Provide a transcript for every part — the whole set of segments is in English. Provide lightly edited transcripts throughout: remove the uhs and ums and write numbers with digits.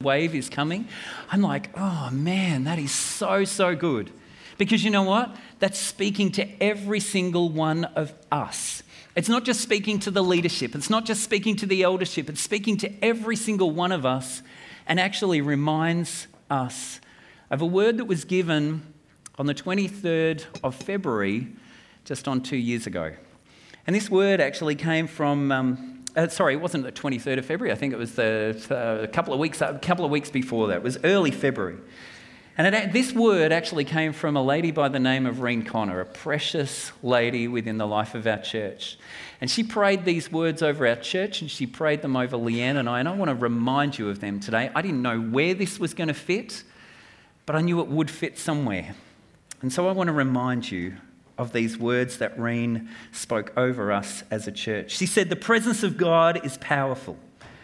wave is coming. I'm like, oh man, that is so, so good. Because you know what? That's speaking to every single one of us. It's not just speaking to the leadership. It's not just speaking to the eldership. It's speaking to every single one of us and actually reminds us of a word that was given on the 23rd of February, just on 2 years ago. And this word actually came from, it wasn't the 23rd of February. I think it was a couple of weeks before that. It was early February. And this word actually came from a lady by the name of Reen Connor, a precious lady within the life of our church. And she prayed these words over our church, and she prayed them over Leanne and I want to remind you of them today. I didn't know where this was going to fit, but I knew it would fit somewhere. And so I want to remind you of these words that Reen spoke over us as a church. She said, "The presence of God is powerful.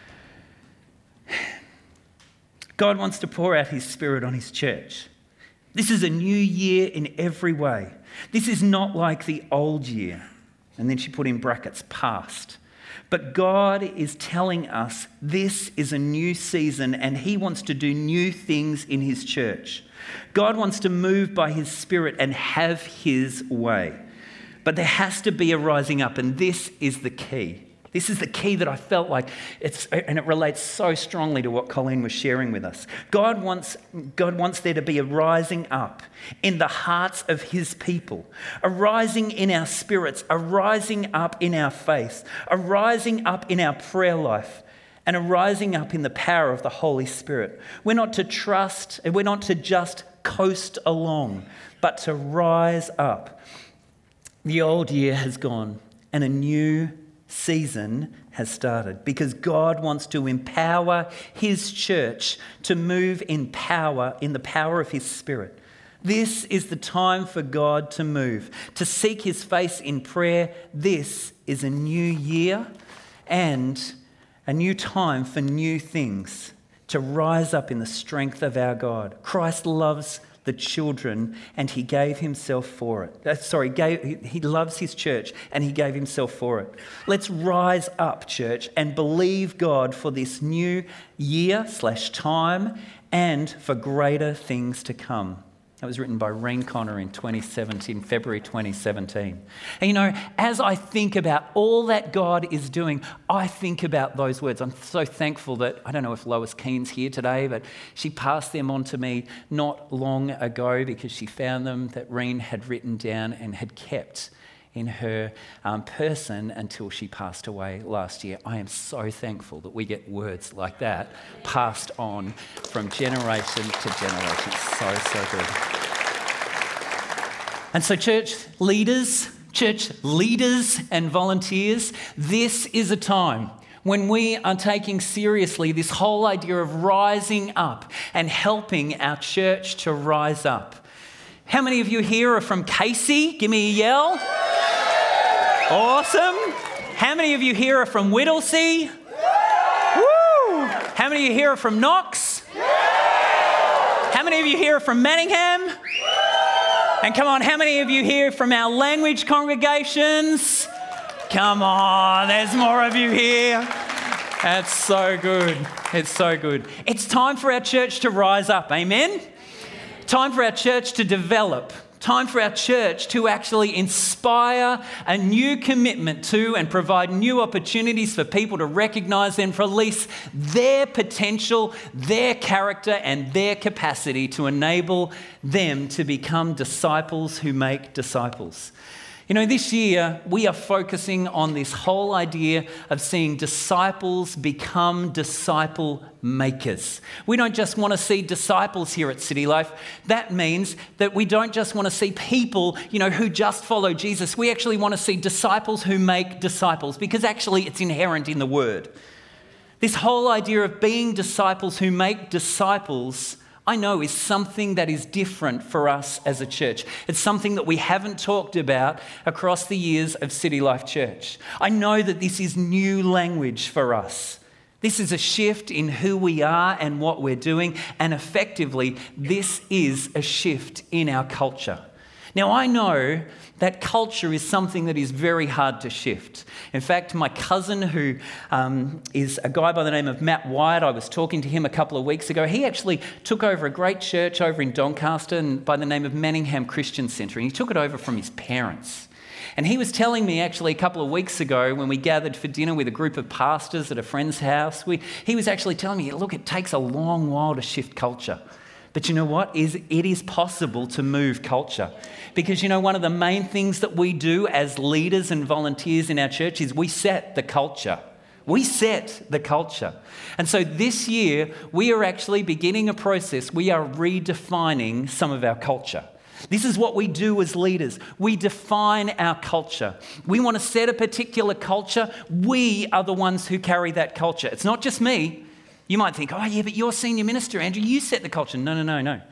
God wants to pour out his Spirit on his church. This is a new year in every way. This is not like the old year." And then she put in brackets, past. But God is telling us this is a new season and he wants to do new things in his church. God wants to move by his Spirit and have his way. But there has to be a rising up, and this is the key. This is the key that I felt like and it relates so strongly to what Colleen was sharing with us. God wants there to be a rising up in the hearts of his people, a rising in our spirits, a rising up in our faith, a rising up in our prayer life, and a rising up in the power of the Holy Spirit. We're not to trust, we're not to just coast along, but to rise up. The old year has gone and a new season has started because God wants to empower his church to move in power, in the power of his Spirit. This is the time for God to move, to seek his face in prayer. This is a new year and a new time for new things, to rise up in the strength of our God. Christ loves the children and he gave himself for it. He loves his church and he gave himself for it. Let's rise up, church, and believe God for this new year/time and for greater things to come. That was written by Reen Connor in February 2017. And you know, as I think about all that God is doing, I think about those words. I'm so thankful that, I don't know if Lois Keene's here today, but she passed them on to me not long ago because she found them that Reen had written down and had kept in her person until she passed away last year. I am so thankful that we get words like that passed on from generation to generation. So good. And so church leaders and volunteers, this is a time when we are taking seriously this whole idea of rising up and helping our church to rise up. How many of you here are from Casey? Give me a yell. Awesome. How many of you here are from Whittlesea? Woo! How many of you here are from Knox? How many of you here are from Manningham? And come on, how many of you here from our language congregations? Come on, there's more of you here. That's so good. It's so good. It's time for our church to rise up. Amen? Time for our church to develop. Time for our church to actually inspire a new commitment to and provide new opportunities for people to recognise and release their potential, their character and their capacity to enable them to become disciples who make disciples. You know, this year we are focusing on this whole idea of seeing disciples become disciple makers. We don't just want to see disciples here at City Life. That means that we don't just want to see people, who just follow Jesus. We actually want to see disciples who make disciples, because actually it's inherent in the word. This whole idea of being disciples who make disciples, I know, is something that is different for us as a church. It's something that we haven't talked about across the years of City Life Church. I know that this is new language for us. This is a shift in who we are and what we're doing, and effectively, this is a shift in our culture. Now, I know that culture is something that is very hard to shift. In fact, my cousin, who is a guy by the name of Matt Wyatt, I was talking to him a couple of weeks ago. He actually took over a great church over in Doncaster by the name of Manningham Christian Centre, and he took it over from his parents. And he was telling me actually a couple of weeks ago when we gathered for dinner with a group of pastors at a friend's house, he was actually telling me, look, it takes a long while to shift culture. But you know what? It is possible to move culture. Because, you know, one of the main things that we do as leaders and volunteers in our church is we set the culture. We set the culture. And so this year, we are actually beginning a process. We are redefining some of our culture. This is what we do as leaders. We define our culture. We want to set a particular culture. We are the ones who carry that culture. It's not just me. You might think, oh yeah, but you're senior minister, Andrew. You set the culture. No.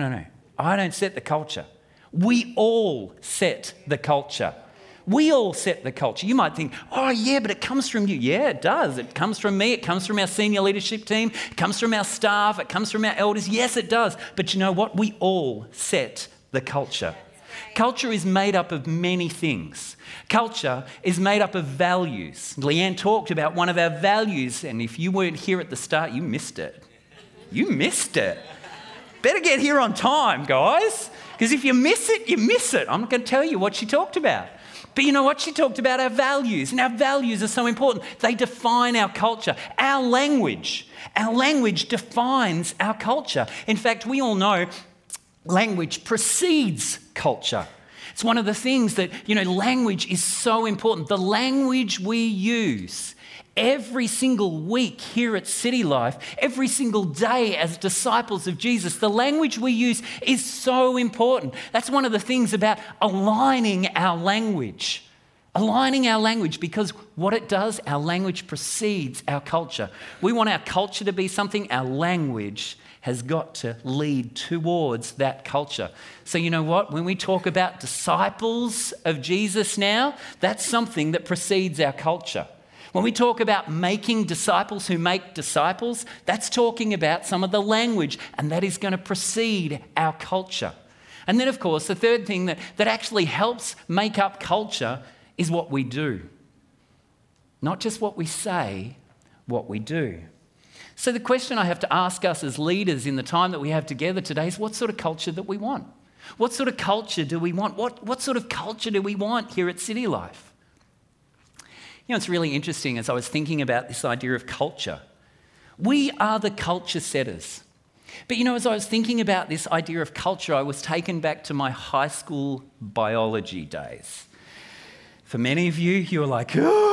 I don't set the culture. We all set the culture. We all set the culture. You might think, oh yeah, but it comes from you. Yeah, it does. It comes from me. It comes from our senior leadership team. It comes from our staff. It comes from our elders. Yes, it does. But you know what? We all set the culture. Culture is made up of many things. Culture is made up of values. Leanne talked about one of our values, and if you weren't here at the start, you missed it. You missed it. Better get here on time, guys, because if you miss it, you miss it. I'm not going to tell you what she talked about. But you know what? She talked about our values, and our values are so important. They define our culture. Our language defines our culture. In fact, we all know language precedes culture. It's one of the things that, you know, language is so important. The language we use every single week here at City Life, every single day as disciples of Jesus, the language we use is so important. That's one of the things about aligning our language. Aligning our language, because what it does, our language precedes our culture. We want our culture to be something, our language has got to lead towards that culture. So you know what? When we talk about disciples of Jesus now, that's something that precedes our culture. When we talk about making disciples who make disciples, that's talking about some of the language, and that is going to precede our culture. And then, of course, the third thing that actually helps make up culture is what we do. Not just what we say, what we do. So the question I have to ask us as leaders in the time that we have together today is what sort of culture that we want? What sort of culture do we want? What sort of culture do we want here at City Life? You know, it's really interesting as I was thinking about this idea of culture. We are the culture setters. But you know, as I was thinking about this idea of culture, I was taken back to my high school biology days. For many of you, you're like,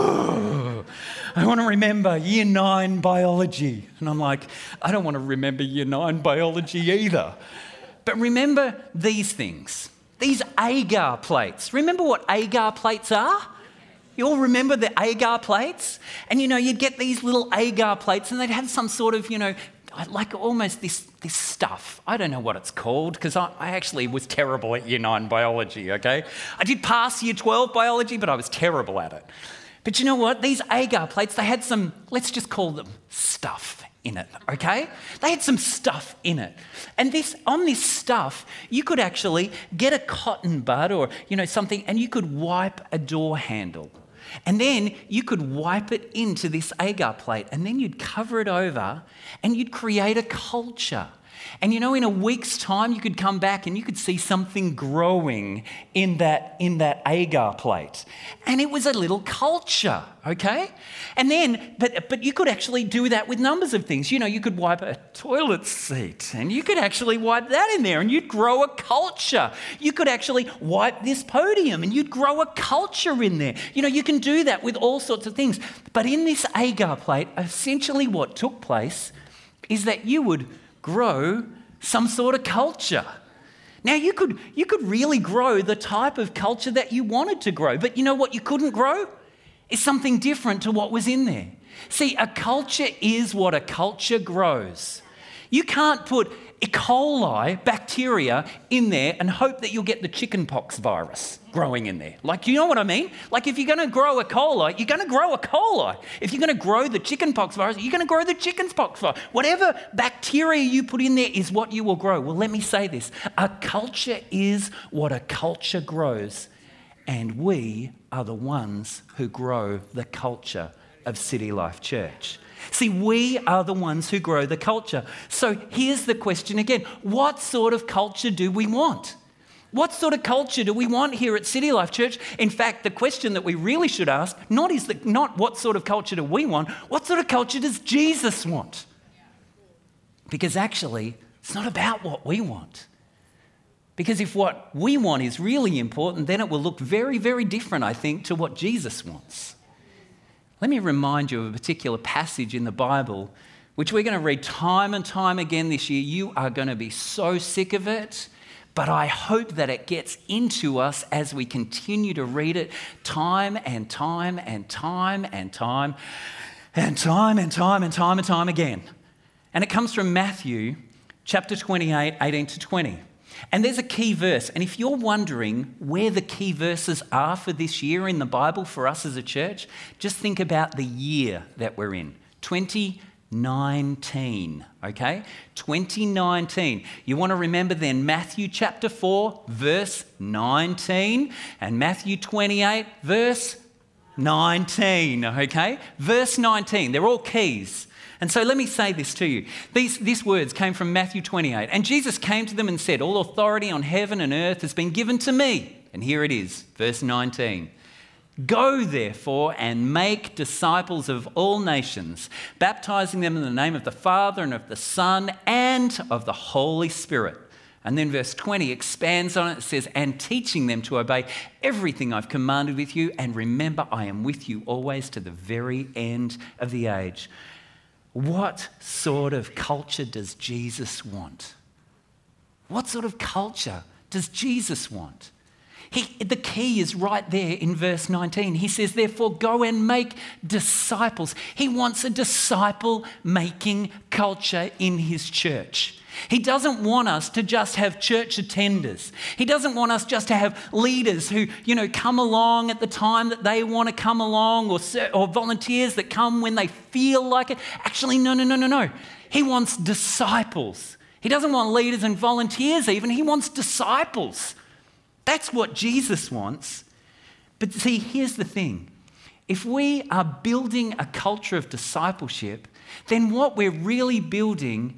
oh, I want to remember Year 9 biology. And I'm like, I don't want to remember Year 9 biology either. But remember these things, these agar plates. Remember what agar plates are? You all remember the agar plates? And you know, you'd get these little agar plates and they'd have some sort of, you know, like almost this stuff. I don't know what it's called because I actually was terrible at Year 9 biology, okay? I did pass Year 12 biology, but I was terrible at it. But you know what? These agar plates, they had some, let's just call them stuff in it, okay? They had some stuff in it. And on this stuff, you could actually get a cotton bud or, you know, something, and you could wipe a door handle. And then you could wipe it into this agar plate and then you'd cover it over and you'd create a culture. And you know, in a week's time, you could come back and you could see something growing in that agar plate. And it was a little culture, okay? And then, but you could actually do that with numbers of things. You know, you could wipe a toilet seat and you could actually wipe that in there and you'd grow a culture. You could actually wipe this podium and you'd grow a culture in there. You know, you can do that with all sorts of things. But in this agar plate, essentially what took place is that you would grow some sort of culture. Now, you could really grow the type of culture that you wanted to grow, but you know what you couldn't grow? Is something different to what was in there. See, a culture is what a culture grows. You can't put E. coli bacteria in there and hope that you'll get the chickenpox virus growing in there. Like, you know what I mean? Like, if you're going to grow E. coli, you're going to grow E. coli. If you're going to grow the chickenpox virus, you're going to grow the chickenpox virus. Whatever bacteria you put in there is what you will grow. Well, let me say this. A culture is what a culture grows, and we are the ones who grow the culture of City Life Church. See, we are the ones who grow the culture. So here's the question again. What sort of culture do we want? What sort of culture do we want here at City Life Church? In fact, the question that we really should ask, not what sort of culture do we want, what sort of culture does Jesus want? Because actually, it's not about what we want. Because if what we want is really important, then it will look very, very different, I think, to what Jesus wants. Let me remind you of a particular passage in the Bible, which we're going to read time and time again this year. You are going to be so sick of it, but I hope that it gets into us as we continue to read it time and time and time and time and time and time and time and time again. And it comes from Matthew chapter 28, 18 to 20. And there's a key verse. And if you're wondering where the key verses are for this year in the Bible for us as a church, just think about the year that we're in, 2019, okay? 2019. You want to remember then Matthew chapter 4, verse 19, and Matthew 28, verse 19, okay? Verse 19, they're all keys. And so let me say this to you. These words came from Matthew 28. And Jesus came to them and said, all authority on heaven and earth has been given to me. And here it is, verse 19. Go therefore and make disciples of all nations, baptizing them in the name of the Father and of the Son and of the Holy Spirit. And then verse 20 expands on it. It says, and teaching them to obey everything I've commanded with you. And remember, I am with you always to the very end of the age. What sort of culture does Jesus want? What sort of culture does Jesus want? The key is right there in verse 19. He says, therefore, go and make disciples. He wants a disciple-making culture in his church. He doesn't want us to just have church attenders. He doesn't want us just to have leaders who, come along at the time that they want to come along, or volunteers that come when they feel like it. Actually, no. He wants disciples. He doesn't want leaders and volunteers even. He wants disciples. That's what Jesus wants. But see, here's the thing. If we are building a culture of discipleship, then what we're really building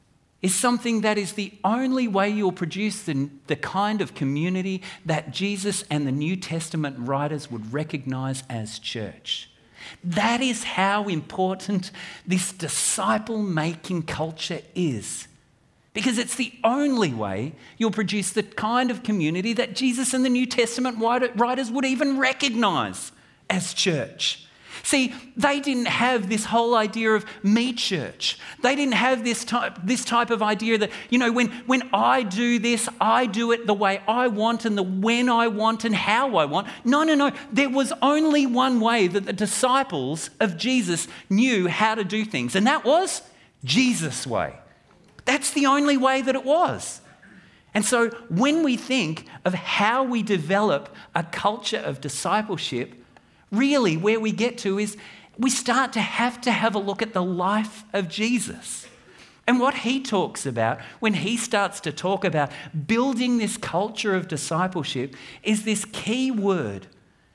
is something that is the only way you'll produce the kind of community that Jesus and the New Testament writers would recognize as church. That is how important this disciple-making culture is. Because it's the only way you'll produce the kind of community that Jesus and the New Testament writers would even recognize as church. See, they didn't have this whole idea of me church. They didn't have this type of idea that, when I do this, I do it the way I want and the when I want and how I want. No. There was only one way that the disciples of Jesus knew how to do things, and that was Jesus' way. That's the only way that it was. And so when we think of how we develop a culture of discipleship, really where we get to is we start to have a look at the life of Jesus. And what he talks about when he starts to talk about building this culture of discipleship is this key word,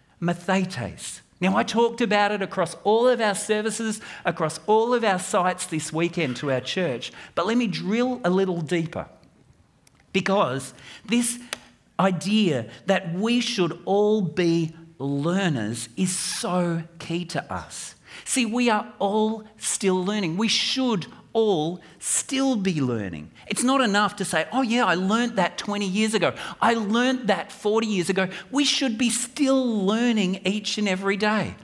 mathetes. Now, I talked about it across all of our services, across all of our sites this weekend to our church, but let me drill a little deeper. Because this idea that we should all be learners is so key to us. See, we are all still learning. We should all still be learning. It's not enough to say, oh yeah, I learned that 20 years ago. I learned that 40 years ago. We should be still learning each and every day.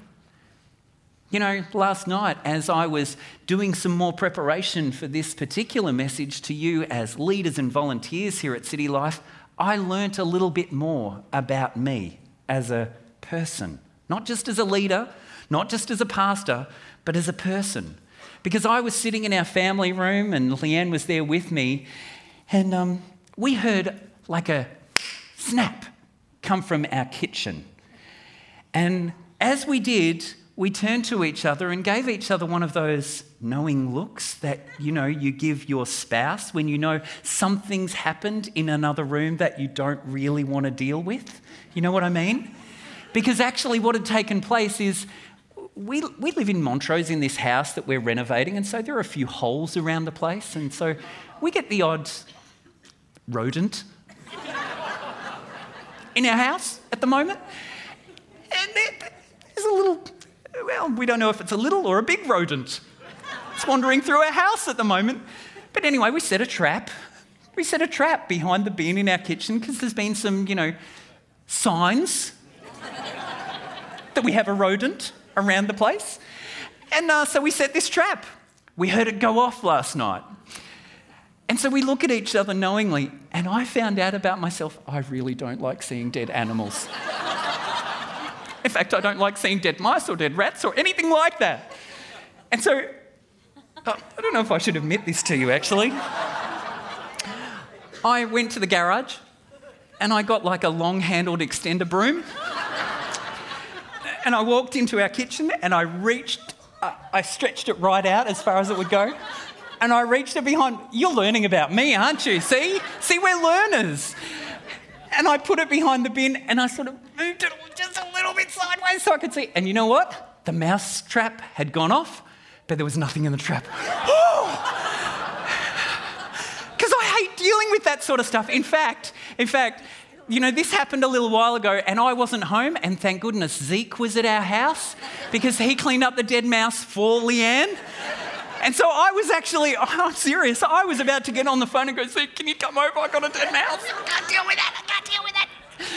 Last night as I was doing some more preparation for this particular message to you as leaders and volunteers here at City Life, I learnt a little bit more about me as a person. Not just as a leader, not just as a pastor, but as a person. because I was sitting in our family room and Leanne was there with me, and we heard like a snap come from our kitchen. And as we did, we turned to each other and gave each other one of those knowing looks that, you give your spouse when you know something's happened in another room that you don't really want to deal with. You know what I mean? Because actually what had taken place is we live in Montrose in this house that we're renovating, and so there are a few holes around the place, and so we get the odd rodent in our house at the moment. And there's a little, well, we don't know if it's a little or a big rodent. It's wandering through our house at the moment. But anyway, we set a trap. We set a trap behind the bin in our kitchen because there's been some, signs that we have a rodent around the place. And so we set this trap. We heard it go off last night. And so we look at each other knowingly, and I found out about myself, I really don't like seeing dead animals. In fact, I don't like seeing dead mice or dead rats or anything like that. And so, I don't know if I should admit this to you actually. I went to the garage and I got like a long-handled extender broom. And I walked into our kitchen and I stretched it right out as far as it would go. And I reached it behind. You're learning about me, aren't you? See, we're learners. And I put it behind the bin and I sort of moved it just a little bit sideways so I could see. And you know what? The mouse trap had gone off, but there was nothing in the trap. Because I hate dealing with that sort of stuff. In fact, this happened a little while ago and I wasn't home, and thank goodness Zeke was at our house because he cleaned up the dead mouse for Leanne. And so I was actually, I'm serious, I was about to get on the phone and go, Zeke, can you come over? I got a dead mouse. I can't deal with that.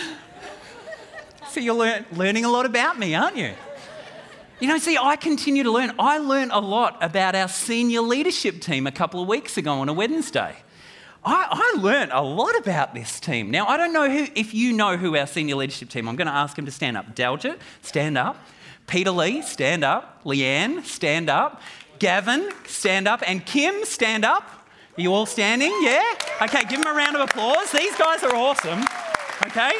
So you're learning a lot about me, aren't you? I continue to learn. I learned a lot about our senior leadership team a couple of weeks ago on a Wednesday. I learned a lot about this team. Now, I don't know if you know who our senior leadership team. I'm going to ask him to stand up. Daljit, stand up. Peter Lee, stand up. Leanne, stand up. Gavin, stand up. And Kim, stand up. Are you all standing? Yeah? Okay, give them a round of applause. These guys are awesome. Okay?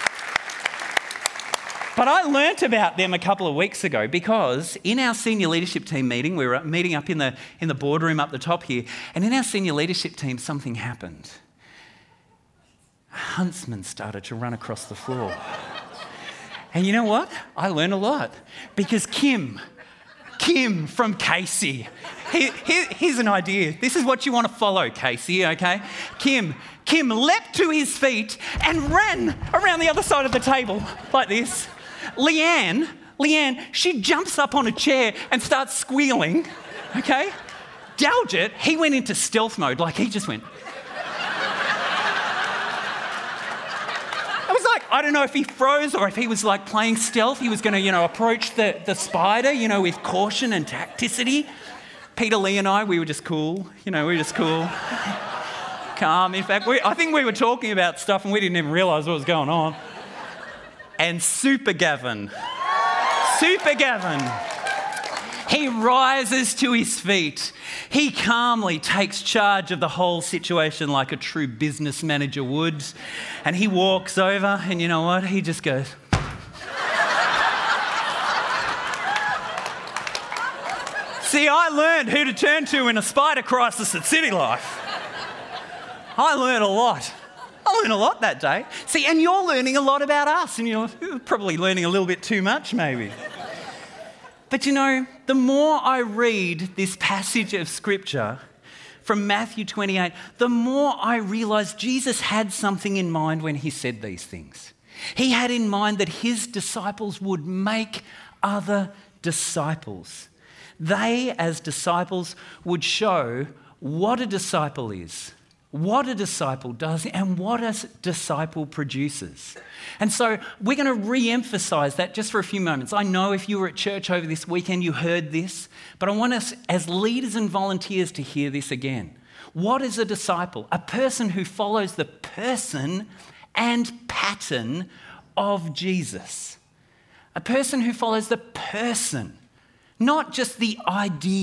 But I learnt about them a couple of weeks ago because in our senior leadership team meeting, we were meeting up in the boardroom up the top here, and in our senior leadership team, something happened. A huntsman started to run across the floor. And you know what? I learned a lot because Kim from Casey. Here's an idea. This is what you want to follow, Casey, okay? Kim leapt to his feet and ran around the other side of the table like this. Leanne, she jumps up on a chair and starts squealing, okay? Daljit, he went into stealth mode, like he just went. I was like, I don't know if he froze or if he was like playing stealth. He was going to, approach the spider, with caution and tacticity. Peter Lee and I, we were just cool, calm. In fact, I think we were talking about stuff and we didn't even realise what was going on. And Super Gavin, he rises to his feet. He calmly takes charge of the whole situation like a true business manager would. And he walks over and you know what? He just goes. See, I learned who to turn to in a spider crisis at City Life. I learned a lot that day. See, and you're learning a lot about us, and you're probably learning a little bit too much, maybe. But the more I read this passage of Scripture from Matthew 28, the more I realise Jesus had something in mind when he said these things. He had in mind that his disciples would make other disciples. They, as disciples, would show what a disciple is, what a disciple does, and what a disciple produces. And so we're going to re-emphasise that just for a few moments. I know if you were at church over this weekend, you heard this, but I want us as leaders and volunteers to hear this again. What is a disciple? A person who follows the person and pattern of Jesus. A person who follows the person, not just the idea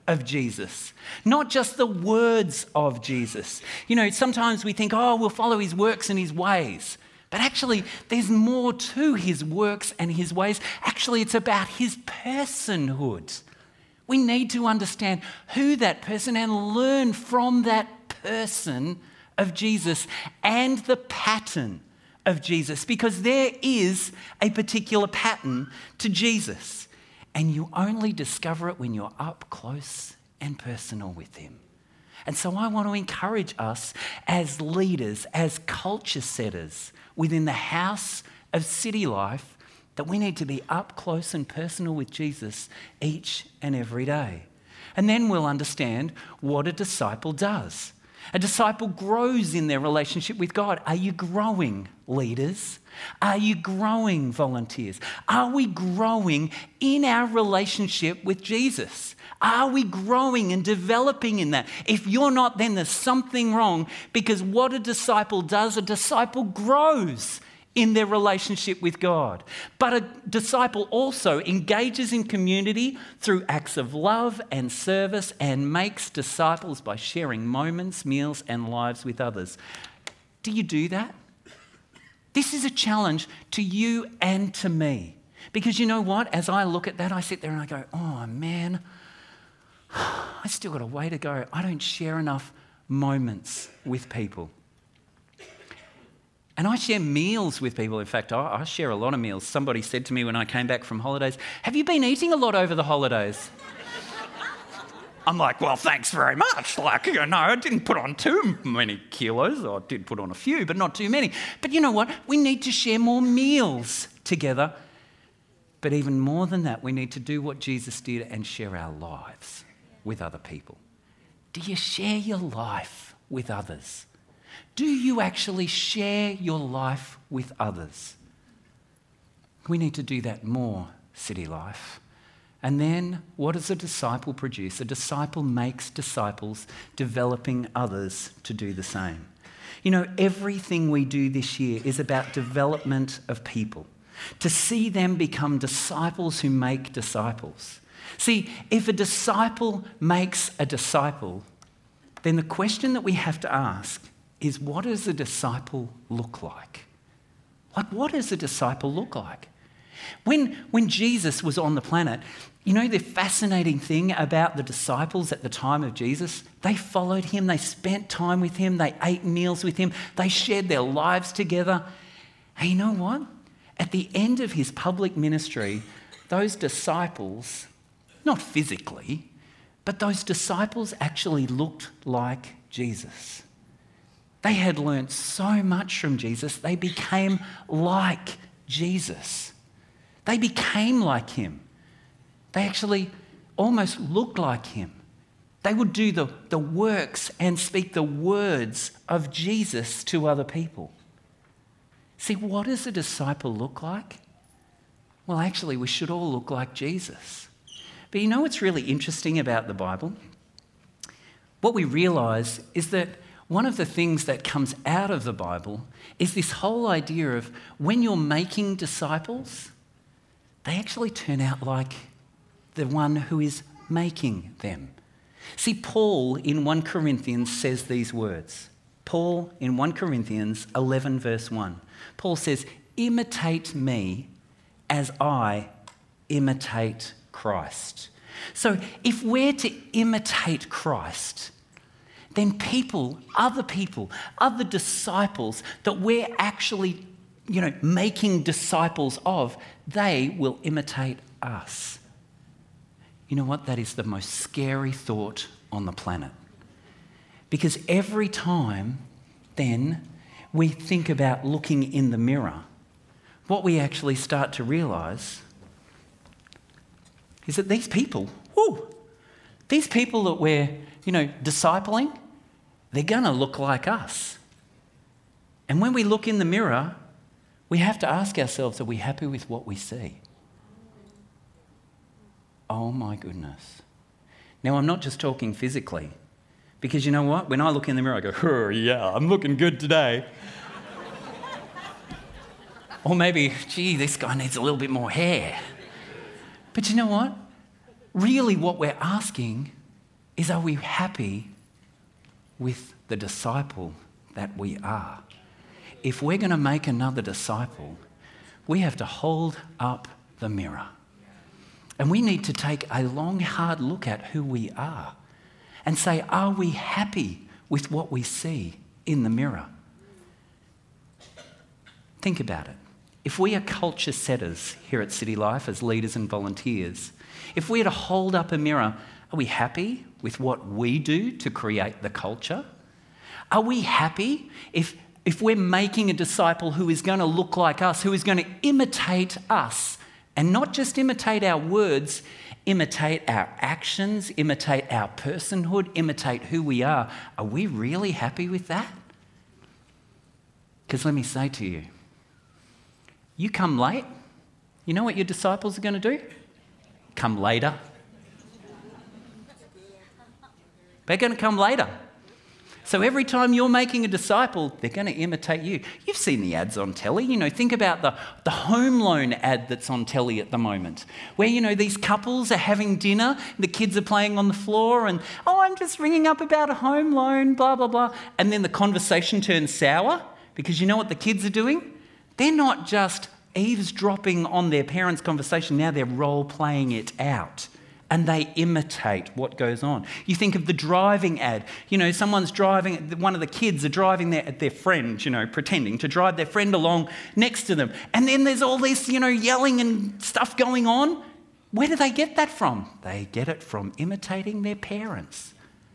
of Jesus, not just the words of Jesus. You know, sometimes we think, oh, we'll follow his works and his ways. But actually, there's more to his works and his ways. Actually, it's about his personhood. We need to understand who that person and learn from that person of Jesus and the pattern of Jesus, because there is a particular pattern to Jesus. And you only discover it when you're up close and personal with him. And so I want to encourage us as leaders, as culture setters within the house of City Life, that we need to be up close and personal with Jesus each and every day. And then we'll understand what a disciple does. A disciple grows in their relationship with God. Are you growing, leaders? Are you growing, volunteers? Are we growing in our relationship with Jesus? Are we growing and developing in that? If you're not, then there's something wrong, because what a disciple does, a disciple grows in their relationship with God. But a disciple also engages in community through acts of love and service and makes disciples by sharing moments, meals, and lives with others. Do you do that? This is a challenge to you and to me. Because you know what? As I look at that, I sit there and I go, oh man, I still got a way to go. I don't share enough moments with people. And I share meals with people. In fact, I share a lot of meals. Somebody said to me when I came back from holidays, have you been eating a lot over the holidays? I'm like, well, thanks very much. Like, you know, I didn't put on too many kilos. I did put on a few, but not too many. But you know what? We need to share more meals together. But even more than that, we need to do what Jesus did and share our lives with other people. Do you share your life with others? Do you actually share your life with others? We need to do that more, City Life. And then what does a disciple produce? A disciple makes disciples, developing others to do the same. You know, everything we do this year is about development of people, to see them become disciples who make disciples. See, if a disciple makes a disciple, then the question that we have to ask is, what does a disciple look like? Like, what does a disciple look like? When Jesus was on the planet, you know the fascinating thing about the disciples at the time of Jesus? They followed him, they spent time with him, they ate meals with him, they shared their lives together. And you know what? At the end of his public ministry, those disciples, not physically, but those disciples actually looked like Jesus. They had learnt so much from Jesus, they became like Jesus. They became like him. They actually almost looked like him. They would do the works and speak the words of Jesus to other people. See, what does a disciple look like? Well, actually, we should all look like Jesus. But you know what's really interesting about the Bible? What we realise is that one of the things that comes out of the Bible is this whole idea of when you're making disciples, they actually turn out like the one who is making them. See, Paul in 1 Corinthians says these words. Paul in 1 Corinthians 11 verse 1. Paul says, imitate me as I imitate Christ. So if we're to imitate Christ, then other disciples that we're actually, making disciples of, they will imitate us. You know what? That is the most scary thought on the planet. Because every time then we think about looking in the mirror, what we actually start to realise is that these people that we're, discipling, they're going to look like us. And when we look in the mirror, we have to ask ourselves, are we happy with what we see? Oh my goodness. Now, I'm not just talking physically, because you know what? When I look in the mirror, I go, oh yeah, I'm looking good today. Or maybe, gee, this guy needs a little bit more hair. But you know what? Really what we're asking is, are we happy with the disciple that we are? If we're going to make another disciple, we have to hold up the mirror. And we need to take a long, hard look at who we are and say, are we happy with what we see in the mirror? Think about it. If we are culture setters here at City Life as leaders and volunteers, if we are to hold up a mirror, are we happy with what we do to create the culture? Are we happy if we're making a disciple who is going to look like us, who is going to imitate us, and not just imitate our words, imitate our actions, imitate our personhood, imitate who we are? Are we really happy with that? Because let me say to you, you come late, you know what your disciples are going to do? Come later. They're going to come later. So every time you're making a disciple, they're going to imitate you. You've seen the ads on telly. You know, think about the home loan ad that's on telly at the moment, where, you know, these couples are having dinner, the kids are playing on the floor and, oh, I'm just ringing up about a home loan, blah, blah, blah. And then the conversation turns sour because you know what the kids are doing? They're not just eavesdropping on their parents' conversation. Now they're role-playing it out. And they imitate what goes on. You think of the driving ad. You know, someone's driving, one of the kids are driving their friend, you know, pretending to drive their friend along next to them. And then there's all this, you know, yelling and stuff going on. Where do they get that from? They get it from imitating their parents.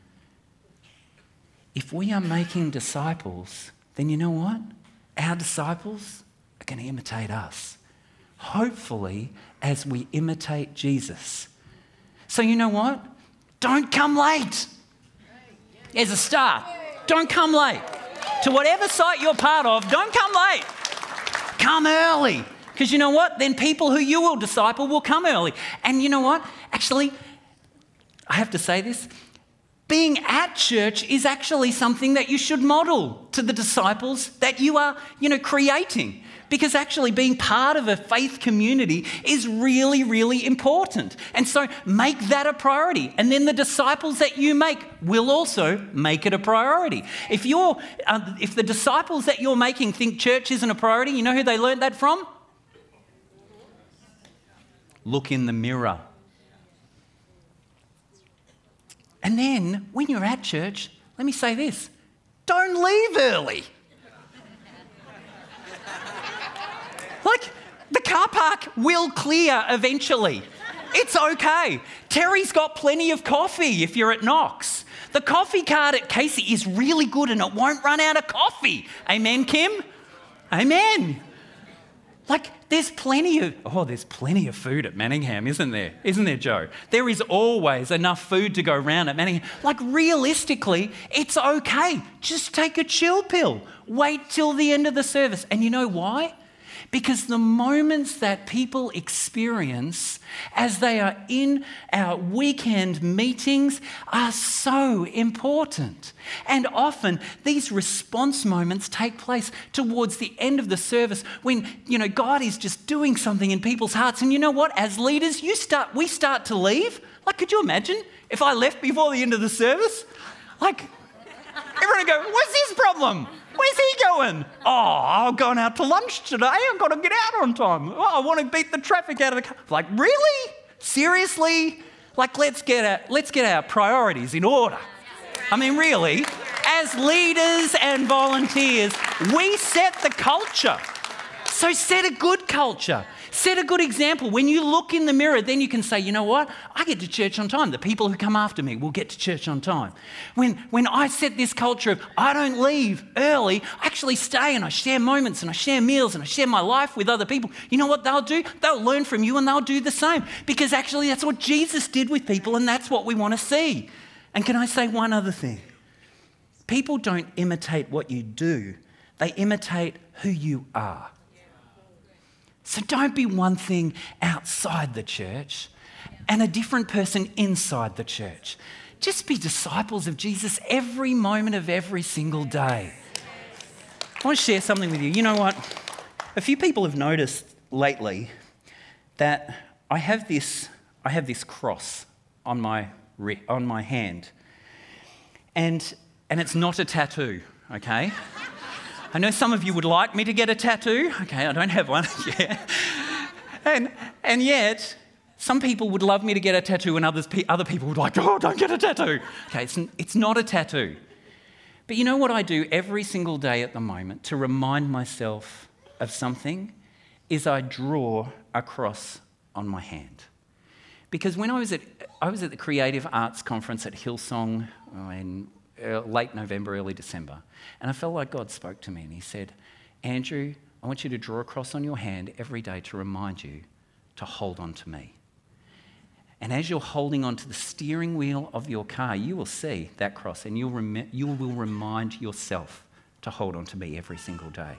If we are making disciples, then you know what? Our disciples are going to imitate us. Hopefully, as we imitate Jesus. So you know what? Don't come late. As a start, don't come late. To whatever site you're part of, don't come late. Come early. Because you know what? Then people who you will disciple will come early. And you know what? Actually, I have to say this. Being at church is actually something that you should model to the disciples that you are, you know, creating. Because actually being part of a faith community is really, really important. And so make that a priority. And then the disciples that you make will also make it a priority. If the disciples that you're making think church isn't a priority, you know who they learned that from? Look in the mirror. And then when you're at church, let me say this, don't leave early. Like, the car park will clear eventually. It's okay. Terry's got plenty of coffee if you're at Knox. The coffee cart at Casey is really good and it won't run out of coffee. Amen, Kim? Amen. Like, there's plenty of food at Manningham, isn't there? Isn't there, Joe? There is always enough food to go around at Manningham. Like, realistically, it's okay. Just take a chill pill. Wait till the end of the service. And you know why? Because the moments that people experience as they are in our weekend meetings are so important. And often these response moments take place towards the end of the service when, you know, God is just doing something in people's hearts. And you know what? As leaders, we start to leave. Like, could you imagine if I left before the end of the service? Like, everyone would go, what's his problem? Where's he going? Oh, I'm going out to lunch today. I've got to get out on time. Oh, I want to beat the traffic out of the car. Like, really? Seriously? Like, let's get our priorities in order. I mean, really, as leaders and volunteers, we set the culture. So set a good culture. Set a good example. When you look in the mirror, then you can say, you know what? I get to church on time. The people who come after me will get to church on time. When I set this culture of I don't leave early, I actually stay and I share moments and I share meals and I share my life with other people. You know what they'll do? They'll learn from you and they'll do the same. Because actually that's what Jesus did with people and that's what we want to see. And can I say one other thing? People don't imitate what you do. They imitate who you are. So don't be one thing outside the church and a different person inside the church. Just be disciples of Jesus every moment of every single day. I want to share something with you. You know what? A few people have noticed lately that I have this cross on my on my hand. And it's not a tattoo, okay? I know some of you would like me to get a tattoo. Okay, I don't have one. Yeah. And yet, some people would love me to get a tattoo and other people would like, oh, don't get a tattoo. Okay, it's not a tattoo. But you know what I do every single day at the moment to remind myself of something is I draw a cross on my hand. Because when I was at the Creative Arts Conference at Hillsong in late November, early December, and I felt like God spoke to me and he said, Andrew, I want you to draw a cross on your hand every day to remind you to hold on to me. And as you're holding on to the steering wheel of your car, you will see that cross and you will remind yourself to hold on to me every single day.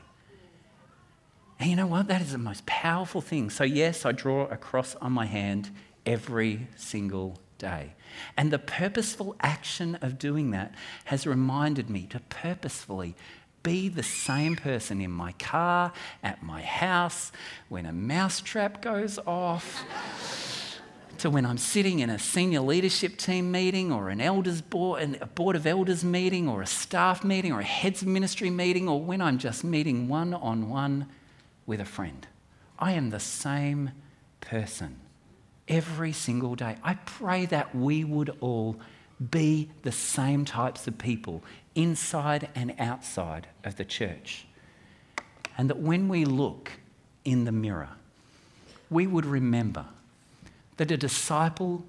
And you know what? That is the most powerful thing. So yes, I draw a cross on my hand every single day. And the purposeful action of doing that has reminded me to purposefully be the same person in my car, at my house, when a mousetrap goes off, to when I'm sitting in a senior leadership team meeting or a board of elders meeting or a staff meeting or a heads of ministry meeting, or when I'm just meeting one-on-one with a friend. I am the same person every single day. I pray that we would all be the same types of people inside and outside of the church. And that when we look in the mirror, we would remember that the disciple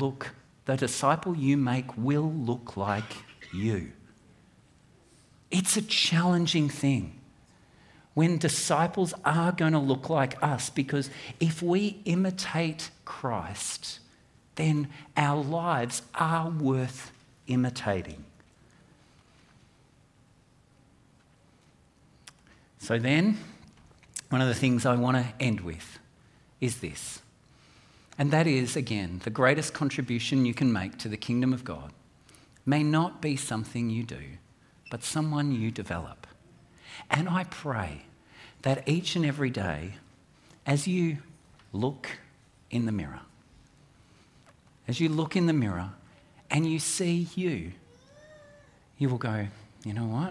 you make will look like you. It's a challenging thing when disciples are going to look like us, because if we imitate Christ, then our lives are worth imitating. So then, one of the things I want to end with is this. And that is, again, the greatest contribution you can make to the kingdom of God may not be something you do, but someone you develop. And I pray that each and every day, as you look in the mirror, and you see you will go, you know what?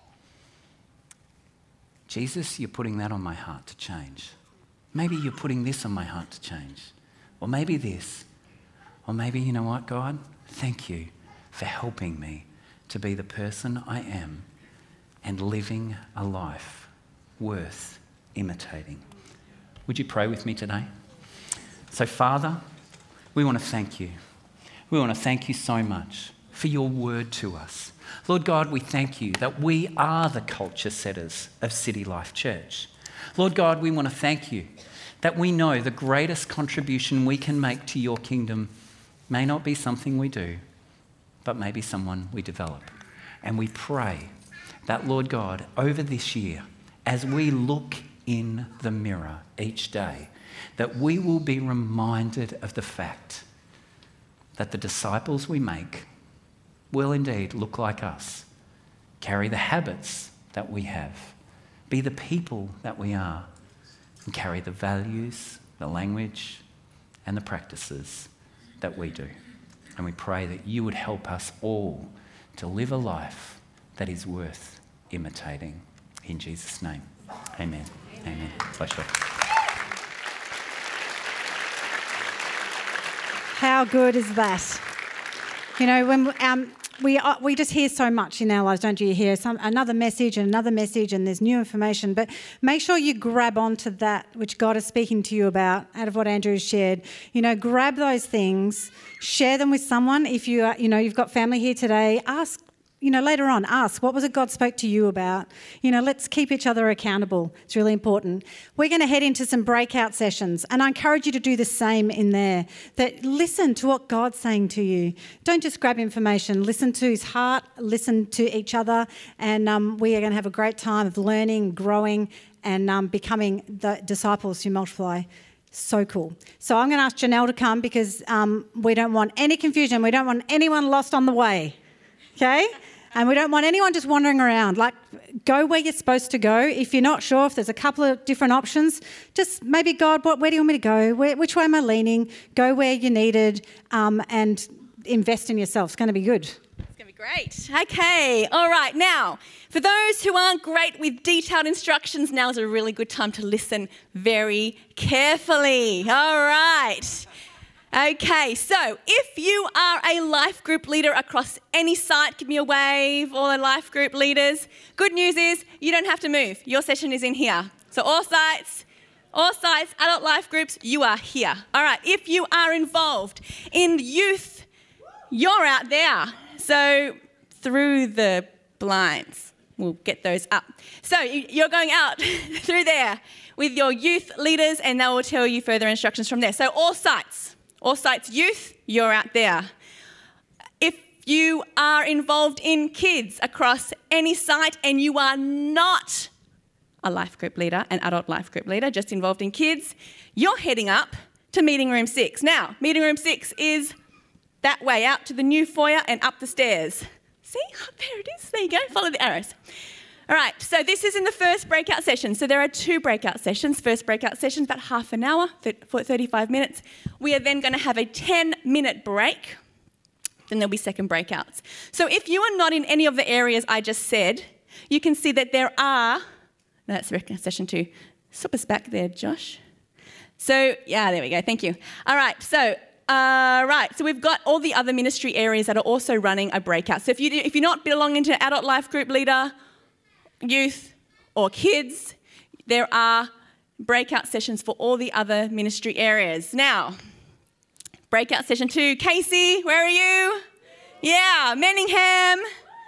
Jesus, you're putting that on my heart to change. Maybe you're putting this on my heart to change. Or maybe this. Or maybe, you know what, God? Thank you for helping me to be the person I am and living a life worth imitating. Would you pray with me today? So, Father, we want to thank you. We want to thank you so much for your word to us. Lord God, we thank you that we are the culture setters of City Life Church. Lord God, we want to thank you that we know the greatest contribution we can make to your kingdom may not be something we do, but maybe someone we develop. And we pray that, Lord God, over this year, as we look in the mirror each day, that we will be reminded of the fact that the disciples we make will indeed look like us, carry the habits that we have, be the people that we are, and carry the values, the language, and the practices that we do. And we pray that you would help us all to live a life that is worth imitating. In Jesus' name, amen. Amen. Pleasure. How good is that? You know, when we just hear so much in our lives, don't you? You hear another message and there's new information. But make sure you grab onto that which God is speaking to you about out of what Andrew has shared. You know, grab those things, share them with someone. If you are, you've got family here today, ask. Later on, ask, what was it God spoke to you about? Let's keep each other accountable. It's really important. We're going to head into some breakout sessions, and I encourage you to do the same in there. That listen to what God's saying to you. Don't just grab information. Listen to his heart, listen to each other, and we are going to have a great time of learning, growing, and becoming the disciples who multiply. So cool. So I'm going to ask Janelle to come because we don't want any confusion. We don't want anyone lost on the way. Okay? And we don't want anyone just wandering around. Go where you're supposed to go. If you're not sure, if there's a couple of different options, just maybe, God, where do you want me to go? Which way am I leaning? Go where you're needed and invest in yourself. It's going to be good. It's going to be great. Okay. All right. Now, for those who aren't great with detailed instructions, now is a really good time to listen very carefully. All right. Okay, so if you are a life group leader across any site, give me a wave, all the life group leaders. Good news is you don't have to move. Your session is in here. So all sites, adult life groups, you are here. All right, if you are involved in youth, you're out there. So through the blinds, we'll get those up. So you're going out through there with your youth leaders, and they will tell you further instructions from there. So all sites youth, you're out there. If you are involved in kids across any site and you are not a life group leader, an adult life group leader, just involved in kids, you're heading up to meeting room 6. Now, meeting room 6 is that way out to the new foyer and up the stairs. See? Oh, there it is. There you go. Follow the arrows. All right, so this is in the first breakout session. So there are 2 breakout sessions. First breakout session, about half an hour, for 35 minutes. We are then going to have a 10-minute break. Then there'll be second breakouts. So if you are not in any of the areas I just said, you can see that there are... No, that's breakout session 2. Swap us back there, Josh. So, yeah, there we go. Thank you. All right, so we've got all the other ministry areas that are also running a breakout. So if you're not belonging to adult life group leader, youth or kids, there are breakout sessions for all the other ministry areas. Now, breakout session 2. Casey, where are you? Yeah, Manningham,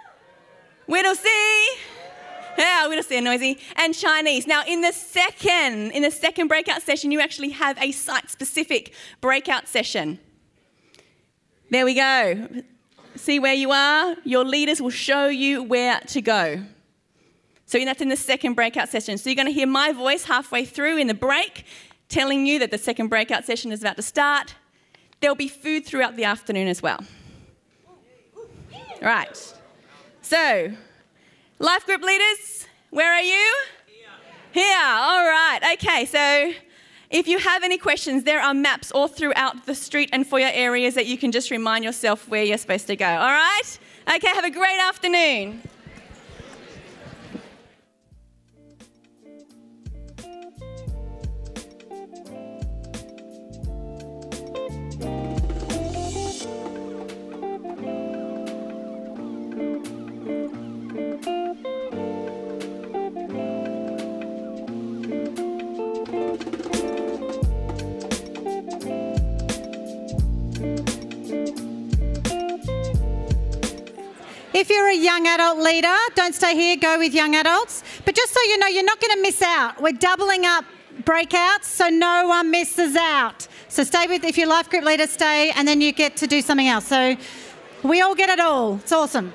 Whittlesea. Yeah, Whittlesea, noisy. And Chinese. Now, in the second breakout session, you actually have a site-specific breakout session. There we go. See where you are? Your leaders will show you where to go. So that's in the second breakout session. So you're going to hear my voice halfway through in the break, telling you that the second breakout session is about to start. There'll be food throughout the afternoon as well. Right. So, life group leaders, where are you? Here. All right. Okay, so if you have any questions, there are maps all throughout the street and foyer areas that you can just remind yourself where you're supposed to go. All right? Okay, have a great afternoon. If you're a young adult leader, don't stay here, go with young adults. But just so you know, you're not going to miss out. We're doubling up breakouts, so no one misses out. So stay with, if you're life group leader, stay, and then you get to do something else. So we all get it all. It's awesome.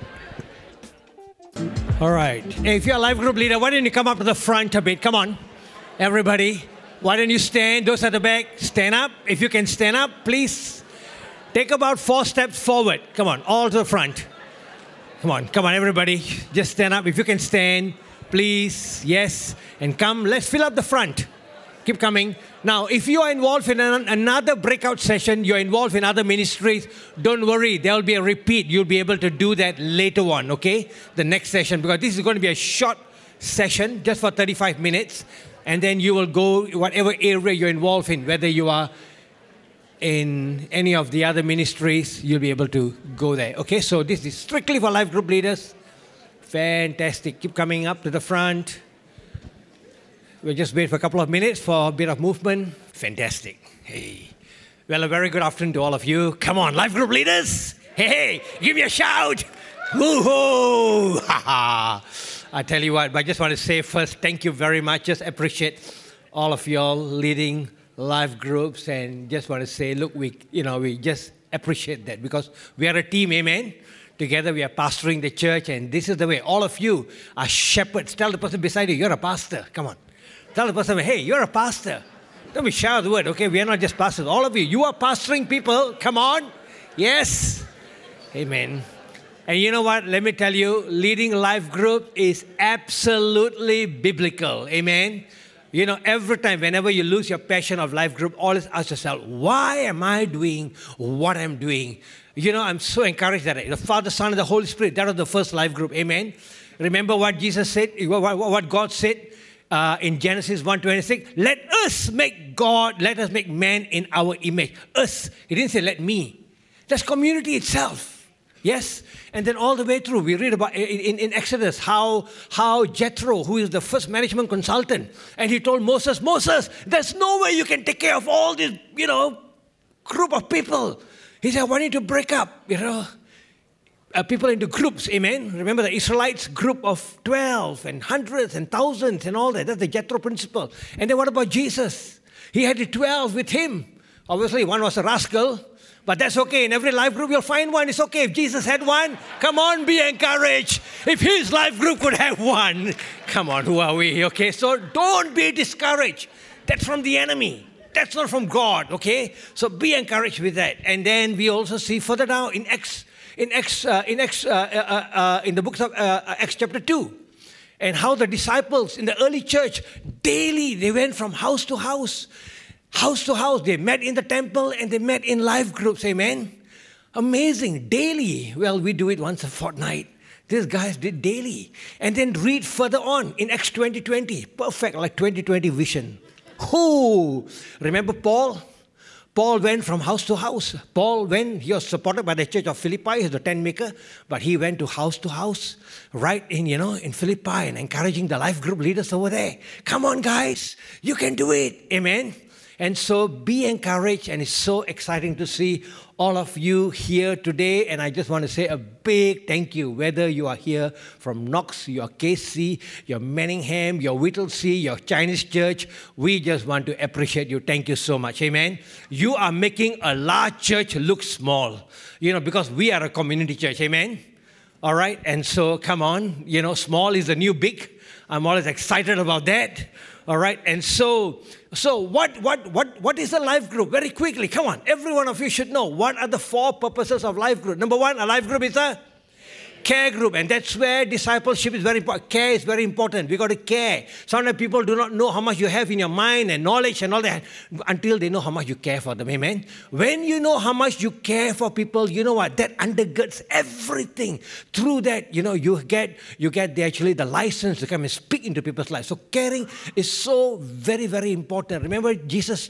All right. Hey, if you're a life group leader, why don't you come up to the front a bit? Come on, everybody. Why don't you stand? Those at the back, stand up. If you can stand up, please. Take about 4 steps forward. Come on, all to the front. Come on, everybody. Just stand up. If you can stand, please. Yes. And come. Let's fill up the front. Keep coming. Now, if you are involved in another breakout session, you're involved in other ministries, don't worry. There will be a repeat. You'll be able to do that later on, okay? The next session, because this is going to be a short session, just for 35 minutes. And then you will go whatever area you're involved in, whether you are in any of the other ministries, you'll be able to go there. Okay, so this is strictly for life group leaders. Fantastic. Keep coming up to the front. We'll just wait for a couple of minutes for a bit of movement. Fantastic. Hey. Well, a very good afternoon to all of you. Come on, life group leaders. Hey, give me a shout. Woo-hoo. I tell you what, but I just want to say first, thank you very much. Just appreciate all of y'all leading life groups, and just want to say, look, we just appreciate that because we are a team, amen? Together we are pastoring the church, and this is the way. All of you are shepherds. Tell the person beside you, you're a pastor. Come on. Tell the person, hey, you're a pastor. Don't be shy of the word, okay? We are not just pastors. All of you, you are pastoring people. Come on. Yes. Amen. And you know what? Let me tell you, leading life group is absolutely biblical. Amen. You know, every time, whenever you lose your passion of life group, always ask yourself, why am I doing what I'm doing? You know, I'm so encouraged that the Father, Son, and the Holy Spirit, that was the first life group. Amen. Remember what Jesus said, what God said in Genesis 1:26? Let us make man in our image. Us. He didn't say, let me. That's community itself. Yes? And then all the way through, we read about in Exodus how Jethro, who is the first management consultant, and he told Moses, there's no way you can take care of all this, group of people. He said, I want you to break up, people into groups, amen? Remember the Israelites, group of 12 and hundreds and thousands and all that. That's the Jethro principle. And then what about Jesus? He had the 12 with him. Obviously, one was a rascal, but that's okay. In every life group, you'll find one. It's okay. If Jesus had one, come on, be encouraged. If his life group could have one, come on, who are we? Okay, so don't be discouraged. That's from the enemy. That's not from God, okay? So be encouraged with that. And then we also see further down in the books of Acts chapter 2, and how the disciples in the early church, daily they went from house to house. House to house, they met in the temple and they met in life groups, amen? Amazing, daily. Well, we do it once a fortnight. These guys did daily. And then read further on in Acts 20:20. Perfect, like 2020 vision. Who? Remember Paul? Paul went from house to house. He was supported by the church of Philippi, he's the tent maker, but he went to house, right in Philippi, and encouraging the life group leaders over there. Come on, guys, you can do it, amen? And so be encouraged, and it's so exciting to see all of you here today. And I just want to say a big thank you, whether you are here from Knox, your KC, your Manningham, your Whittlesea, your Chinese church. We just want to appreciate you. Thank you so much. Amen. You are making a large church look small, because we are a community church. Amen. All right. And so come on, small is the new big. I'm always excited about that. All right. And so what is a life group? Very quickly, come on. Every one of you should know what are the 4 purposes of life group. Number 1, a life group is a care group, and that's where discipleship is very important. Care is very important. We got to care. Sometimes people do not know how much you have in your mind and knowledge and all that until they know how much you care for them. Amen. When you know how much you care for people, you know what? That undergirds everything. Through that, you get the license to come and speak into people's lives. So caring is so very, very important. Remember Jesus,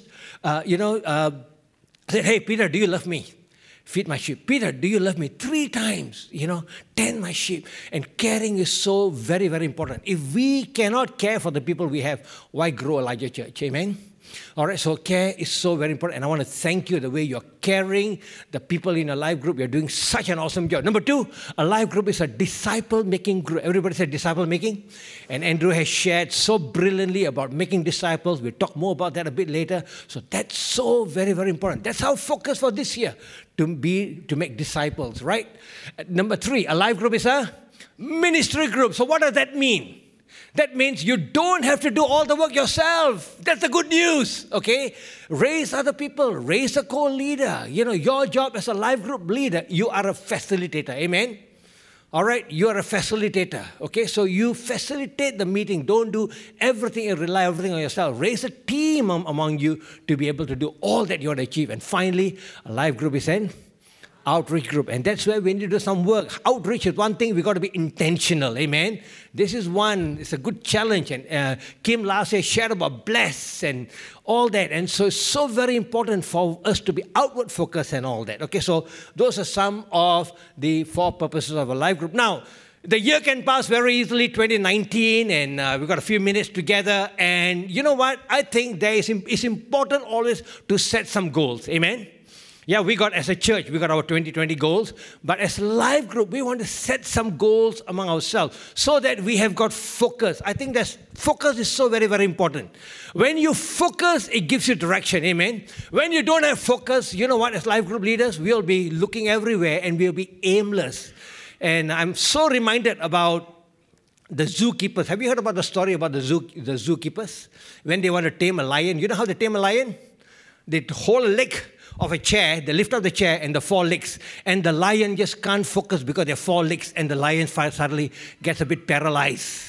said, "Hey Peter, do you love me? Feed my sheep. Peter, do you love me?" 3 times, tend my sheep. And caring is so very, very important. If we cannot care for the people we have, why grow a larger church? Amen? All right, so care is so very important. And I want to thank you the way you're caring the people in a life group. You're doing such an awesome job. Number 2, a life group is a disciple-making group. Everybody said disciple-making? And Andrew has shared so brilliantly about making disciples. We'll talk more about that a bit later. So that's so very, very important. That's our focus for this year, to make disciples, right? Number 3, a life group is a ministry group. So what does that mean? That means you don't have to do all the work yourself. That's the good news, okay? Raise other people. Raise a co-leader. Your job as a life group leader, you are a facilitator. Amen? All right? You are a facilitator, okay? So you facilitate the meeting. Don't do everything and rely everything on yourself. Raise a team among you to be able to do all that you want to achieve. And finally, a life group is an outreach group. And that's where we need to do some work. Outreach is one thing. We've got to be intentional. Amen. This is one. It's a good challenge. And Kim last year shared about bless and all that. And so it's so very important for us to be outward focused and all that. Okay, so those are some of the 4 purposes of a life group. Now, the year can pass very easily, 2019, and we've got a few minutes together. And you know what? I think it's important always to set some goals. Amen. Yeah, as a church, we got our 2020 goals. But as a life group, we want to set some goals among ourselves so that we have got focus. I think focus is so very, very important. When you focus, it gives you direction. Amen. When you don't have focus, you know what? As life group leaders, we'll be looking everywhere and we'll be aimless. And I'm so reminded about the zookeepers. Have you heard about the story about the zookeepers? When they want to tame a lion. You know how they tame a lion? They hold a leg of a chair, they lift up the chair and the 4 legs, and the lion just can't focus because there are 4 legs, and the lion suddenly gets a bit paralyzed.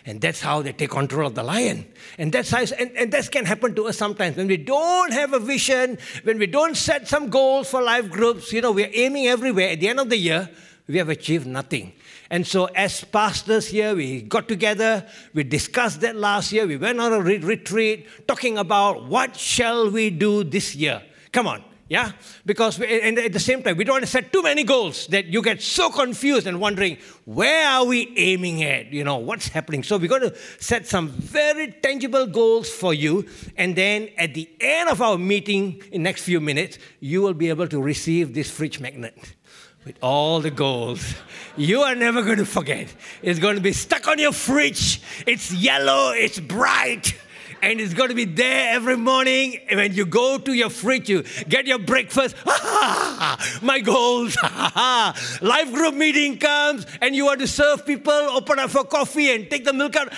And that's how they take control of the lion. And that's how, and that can happen to us sometimes. When we don't have a vision, when we don't set some goals for life groups, we're aiming everywhere. At the end of the year, we have achieved nothing. And so as pastors here, we got together, we discussed that last year, we went on a retreat, talking about what shall we do this year. Come on, yeah? Because, and at the same time, we don't want to set too many goals that you get so confused and wondering, where are we aiming at? What's happening? So we're going to set some very tangible goals for you. And then at the end of our meeting in next few minutes, you will be able to receive this fridge magnet with all the goals. You are never going to forget. It's going to be stuck on your fridge. It's yellow, it's bright, and it's going to be there every morning. When you go to your fridge, you get your breakfast. My goals. Life group meeting comes, and you want to serve people, open up for coffee, and take the milk out.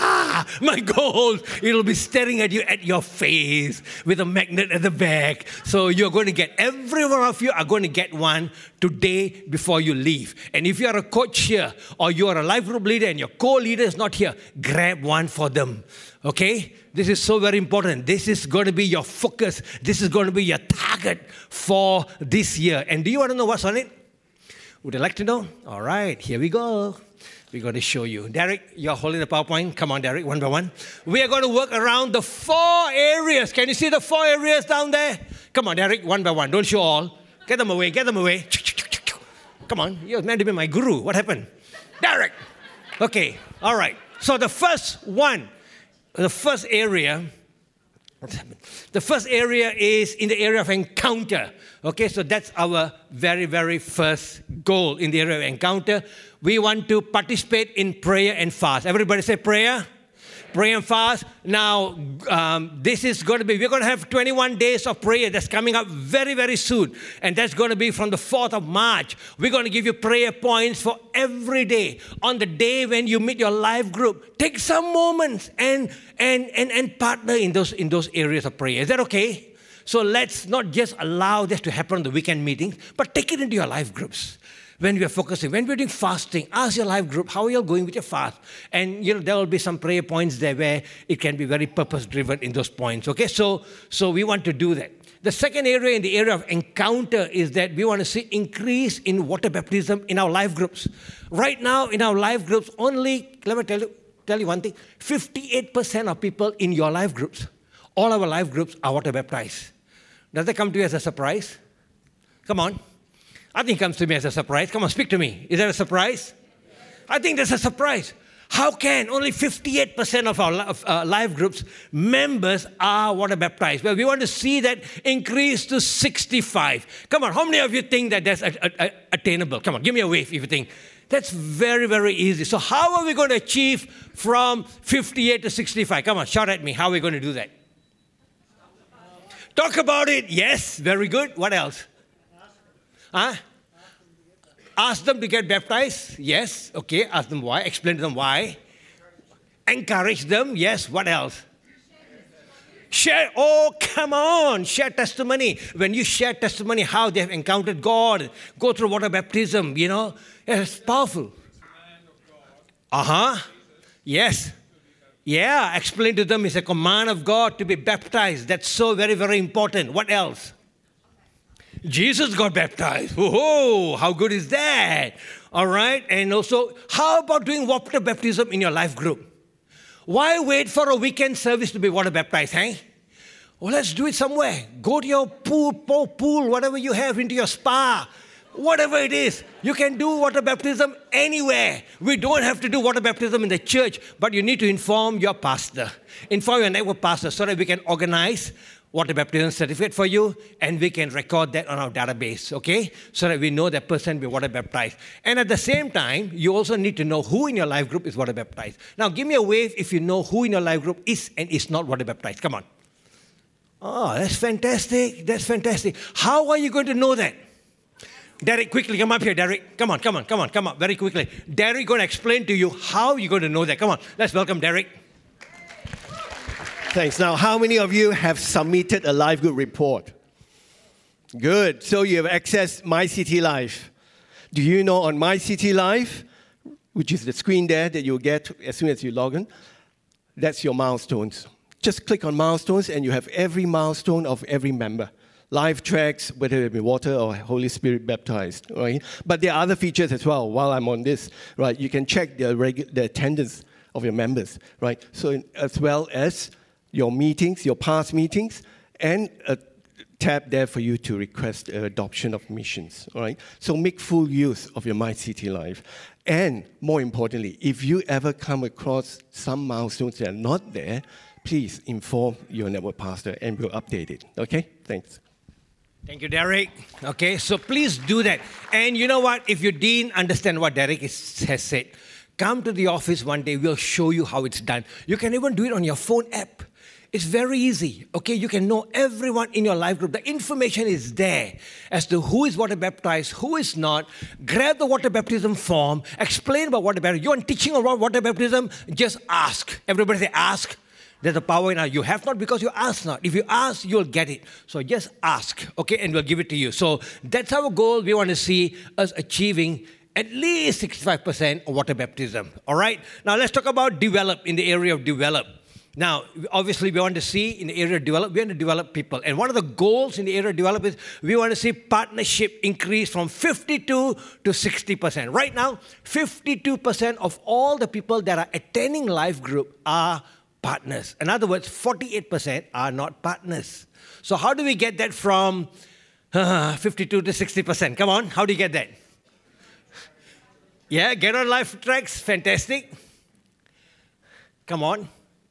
My goals. It'll be staring at you at your face with a magnet at the back. So you're going to get, every one of you are going to get one today before you leave. And if you are a coach here, or you are a life group leader and your co-leader is not here, grab one for them. Okay? This is so very important. This is going to be your focus. This is going to be your target for this year. And do you want to know what's on it? Would you like to know? All right, here we go. We're going to show you. Derek, you're holding the PowerPoint. Come on, Derek, one by one. We are going to work around the 4 areas. Can you see the 4 areas down there? Come on, Derek, one by one. Don't show all. Get them away, get them away. Come on, you're meant to be my guru. What happened? Derek. Okay, all right. So the first one, the first area, what's happened? The first area is in the area of encounter. Okay, so that's our very, very first goal in the area of encounter. We want to participate in prayer and fast. Everybody say prayer. Pray and fast. Now, this is going to be, we're going to have 21 days of prayer that's coming up very, very soon. And that's going to be from the 4th of March. We're going to give you prayer points for every day. On the day when you meet your life group, take some moments and partner in those areas of prayer. Is that okay? So let's not just allow this to happen on the weekend meetings, but take it into your life groups. When we are focusing, when we're doing fasting, ask your life group, how are you going with your fast? And there will be some prayer points there where it can be very purpose-driven in those points. Okay, so we want to do that. The second area in the area of encounter is that we want to see increase in water baptism in our life groups. Right now in our life groups, only, let me tell you one thing, 58% of people in your life groups, all our life groups are water baptized. Does that come to you as a surprise? Come on. I think it comes to me as a surprise. Come on, speak to me. Is that a surprise? I think that's a surprise. How can only 58% of our life groups members are water baptized? Well, we want to see that increase to 65. Come on, how many of you think that that's attainable? Come on, give me a wave if you think. That's very, very easy. So how are we going to achieve from 58 to 65? Come on, shout at me. How are we going to do that? Talk about it. Yes, very good. What else? Huh? Ask them to get baptized. Yes. Okay. Ask them why. Explain to them why. Encourage them. Yes. What else? Share. Oh, come on. Share testimony. When you share testimony, how they have encountered God, go through water baptism, it's powerful. Yes. Yeah. Explain to them it's a command of God to be baptized. That's so very, very important. What else? Jesus got baptized. Oh, how good is that? All right. And also, how about doing water baptism in your life group? Why wait for a weekend service to be water baptized, hey? Well, let's do it somewhere. Go to your pool, whatever you have, into your spa, whatever it is. You can do water baptism anywhere. We don't have to do water baptism in the church, but you need to inform your pastor. Inform your network pastor so that we can organize water baptism certificate for you, and we can record that on our database, okay? So that we know that person will be water baptized. And at the same time, you also need to know who in your life group is water baptized. Now, give me a wave if you know who in your life group is and is not water baptized. Come on. Oh, that's fantastic. That's fantastic. How are you going to know that? Derek, quickly, come up here, Derek. Come up very quickly. Derek going to explain to you how you're going to know that. Come on, let's welcome Derek. Thanks. Now, how many of you have submitted a life group report? Good. So you have accessed My City Life. Do you know on My City Life, which is the screen there that you'll get as soon as you log in. That's your milestones. Just click on milestones and you have every milestone of every member. Live tracks, whether they've been water or Holy Spirit baptized, right? But there are other features as well. While I'm on this, right, you can check the attendance of your members, right? So as well as your meetings, your past meetings, and a tab there for you to request adoption of missions, all right? So make full use of your MyCity Live. And more importantly, if you ever come across some milestones that are not there, please inform your network pastor and we'll update it, okay? Thanks. Thank you, Derek. Okay, so please do that. And you know what? If you didn't understand what Derek has said, come to the office one day. We'll show you how it's done. You can even do it on your phone app. It's very easy. Okay, you can know everyone in your life group. The information is there as to who is water baptized, who is not. Grab the water baptism form. Explain about water baptism. You want teaching about water baptism? Just ask. Everybody say ask. There's a power in us. You have not because you ask not. If you ask, you'll get it. So just ask, okay, and we'll give it to you. So that's our goal. We want to see us achieving at least 65% of water baptism, all right? Now let's talk about develop, in the area of develop. Now, obviously, we want to see in the area of develop, we want to develop people. And one of the goals in the area of develop is we want to see partnership increase from 52 to 60%. Right now, 52% of all the people that are attending life group are partners. In other words, 48% are not partners. So how do we get that from 52 to 60%? Come on, how do you get that? Yeah, get on life tracks, fantastic. Come on.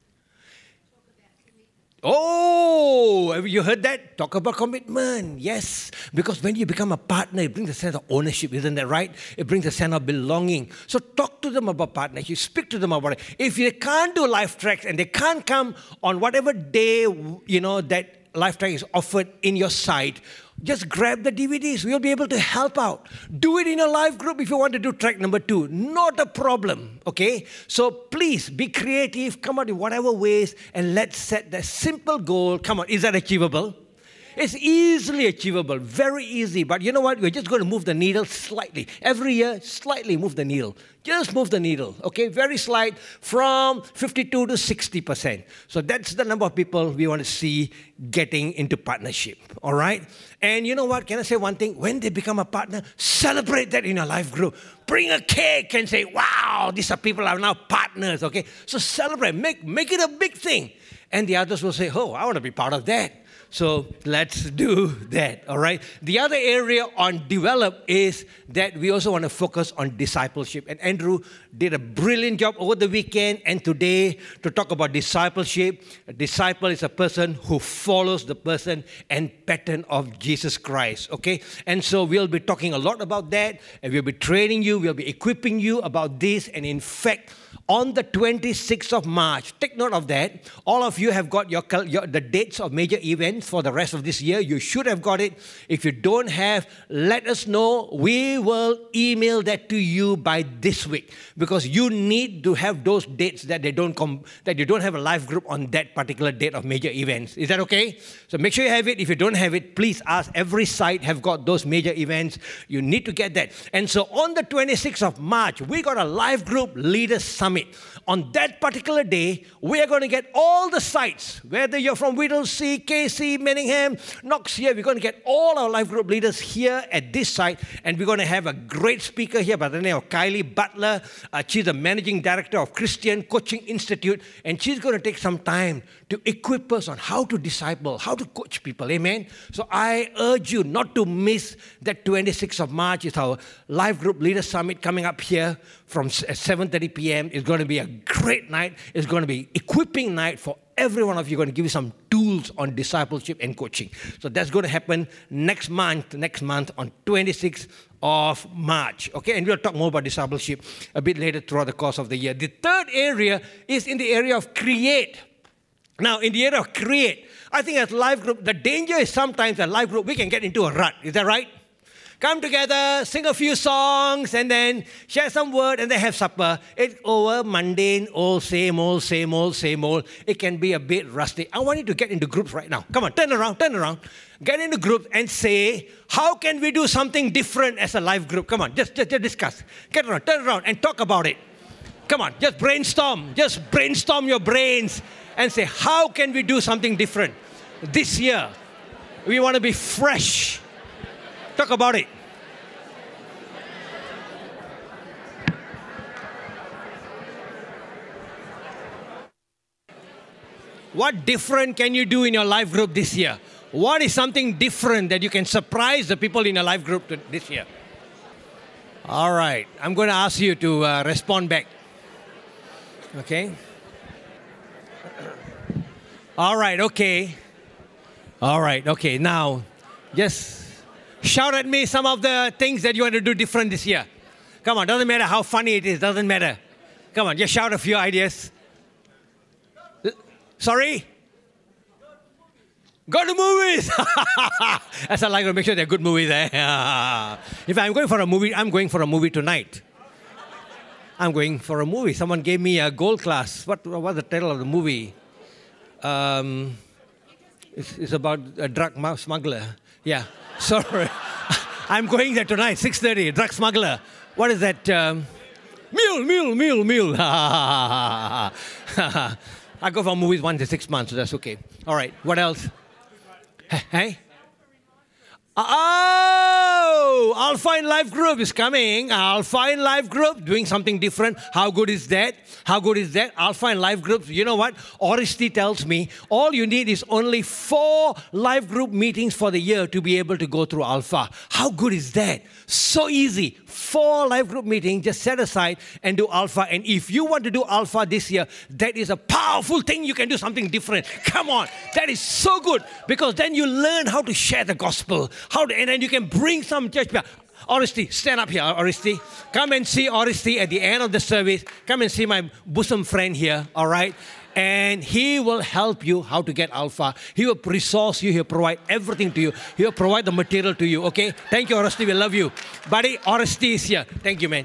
Oh, have you heard that? Talk about commitment. Yes, because when you become a partner, it brings a sense of ownership, isn't that right? It brings a sense of belonging. So talk to them about partnership. Speak to them about it. If they can't do life tracks and they can't come on whatever day, that life track is offered in your site, just grab the DVDs. We'll be able to help out. Do it in a live group if you want to do track number 2. Not a problem, okay? So please be creative. Come out in whatever ways and let's set that simple goal. Come on, is that achievable? It's easily achievable, very easy. But you know what? We're just going to move the needle slightly. Every year, slightly move the needle. Just move the needle, okay? Very slight, from 52 to 60%. So that's the number of people we want to see getting into partnership, all right? And you know what? Can I say one thing? When they become a partner, celebrate that in your life group. Bring a cake and say, wow, these are people who are now partners, okay? So celebrate, make it a big thing. And the others will say, oh, I want to be part of that. So let's do that, all right? The other area on develop is that we also want to focus on discipleship. And Andrew did a brilliant job over the weekend and today to talk about discipleship. A disciple is a person who follows the person and pattern of Jesus Christ, okay? And so we'll be talking a lot about that, and we'll be training you, we'll be equipping you about this. And in fact, on the 26th of March, take note of that. All of you have got the dates of major events for the rest of this year. You should have got it. If you don't have, let us know. We will email that to you by this week because you need to have those dates that you don't have a live group on that particular date of major events. Is that okay? So make sure you have it. If you don't have it, please ask. Every site have got those major events. You need to get that. And so on the 26th of March, we got a live group leaders summit. On that particular day, we are going to get all the sites, whether you're from Whittlesea, KC, Manningham, Knox here, we're going to get all our life group leaders here at this site, and we're going to have a great speaker here by the name of Kylie Butler. She's the managing director of Christian Coaching Institute, and she's going to take some time to equip us on how to disciple, how to coach people, amen? So I urge you not to miss that 26th of March. It's our life group leaders summit coming up here from 7:30 p.m. It's going to be a great night. It's going to be equipping night for every one of you. Going to give you some tools on discipleship and coaching. So that's going to happen next month on 26th of March. Okay, and we'll talk more about discipleship a bit later throughout the course of the year. The third area is in the area of create. Now, in the area of create, I think as life group, the danger is sometimes as life group, we can get into a rut. Is that right? Come together, sing a few songs, and then share some word, and then have supper. It's over, mundane, old, same old, same old, same old. It can be a bit rusty. I want you to get into groups right now. Come on, turn around. Get into groups and say, how can we do something different as a life group? Come on, just discuss. Get around, turn around, and talk about it. Come on, just brainstorm. Just brainstorm your brains and say, how can we do something different this year? We want to be fresh. Talk about it. What different can you do in your life group this year? What is something different that you can surprise the people in your life group this year? All right. I'm going to ask you to respond back. Okay? All right. Okay. Now, just shout at me some of the things that you want to do different this year. Come on, doesn't matter how funny it is, doesn't matter. Come on, just shout a few ideas. Sorry? Go to movies! As I like to make sure they're good movies. If I'm going for a movie, I'm going for a movie tonight. I'm going for a movie. Someone gave me a gold class. What's the title of the movie? It's about a drug smuggler. Yeah, sorry. I'm going there tonight, 6:30, drug smuggler. What is that? Mule. I go for movies once in 6 months, so that's okay. All right, what else? Hey? Oh, Alpha in Life Group is coming. Alpha in Life Group, doing something different. How good is that? Alpha in Life Groups, you know what? Oristi tells me all you need is only 4 life group meetings for the year to be able to go through Alpha. How good is that? So easy. 4 life group meetings, just set aside and do Alpha. And if you want to do Alpha this year, that is a powerful thing. You can do something different. Come on. That is so good because then you learn how to share the gospel. And then you can bring some church people. Oristi, stand up here, Oristi. Come and see Oristi at the end of the service. Come and see my bosom friend here, all right? And he will help you how to get Alpha. He will resource you. He will provide everything to you. He will provide the material to you, okay? Thank you, Oristi. We love you. Buddy, Oristi is here. Thank you, man.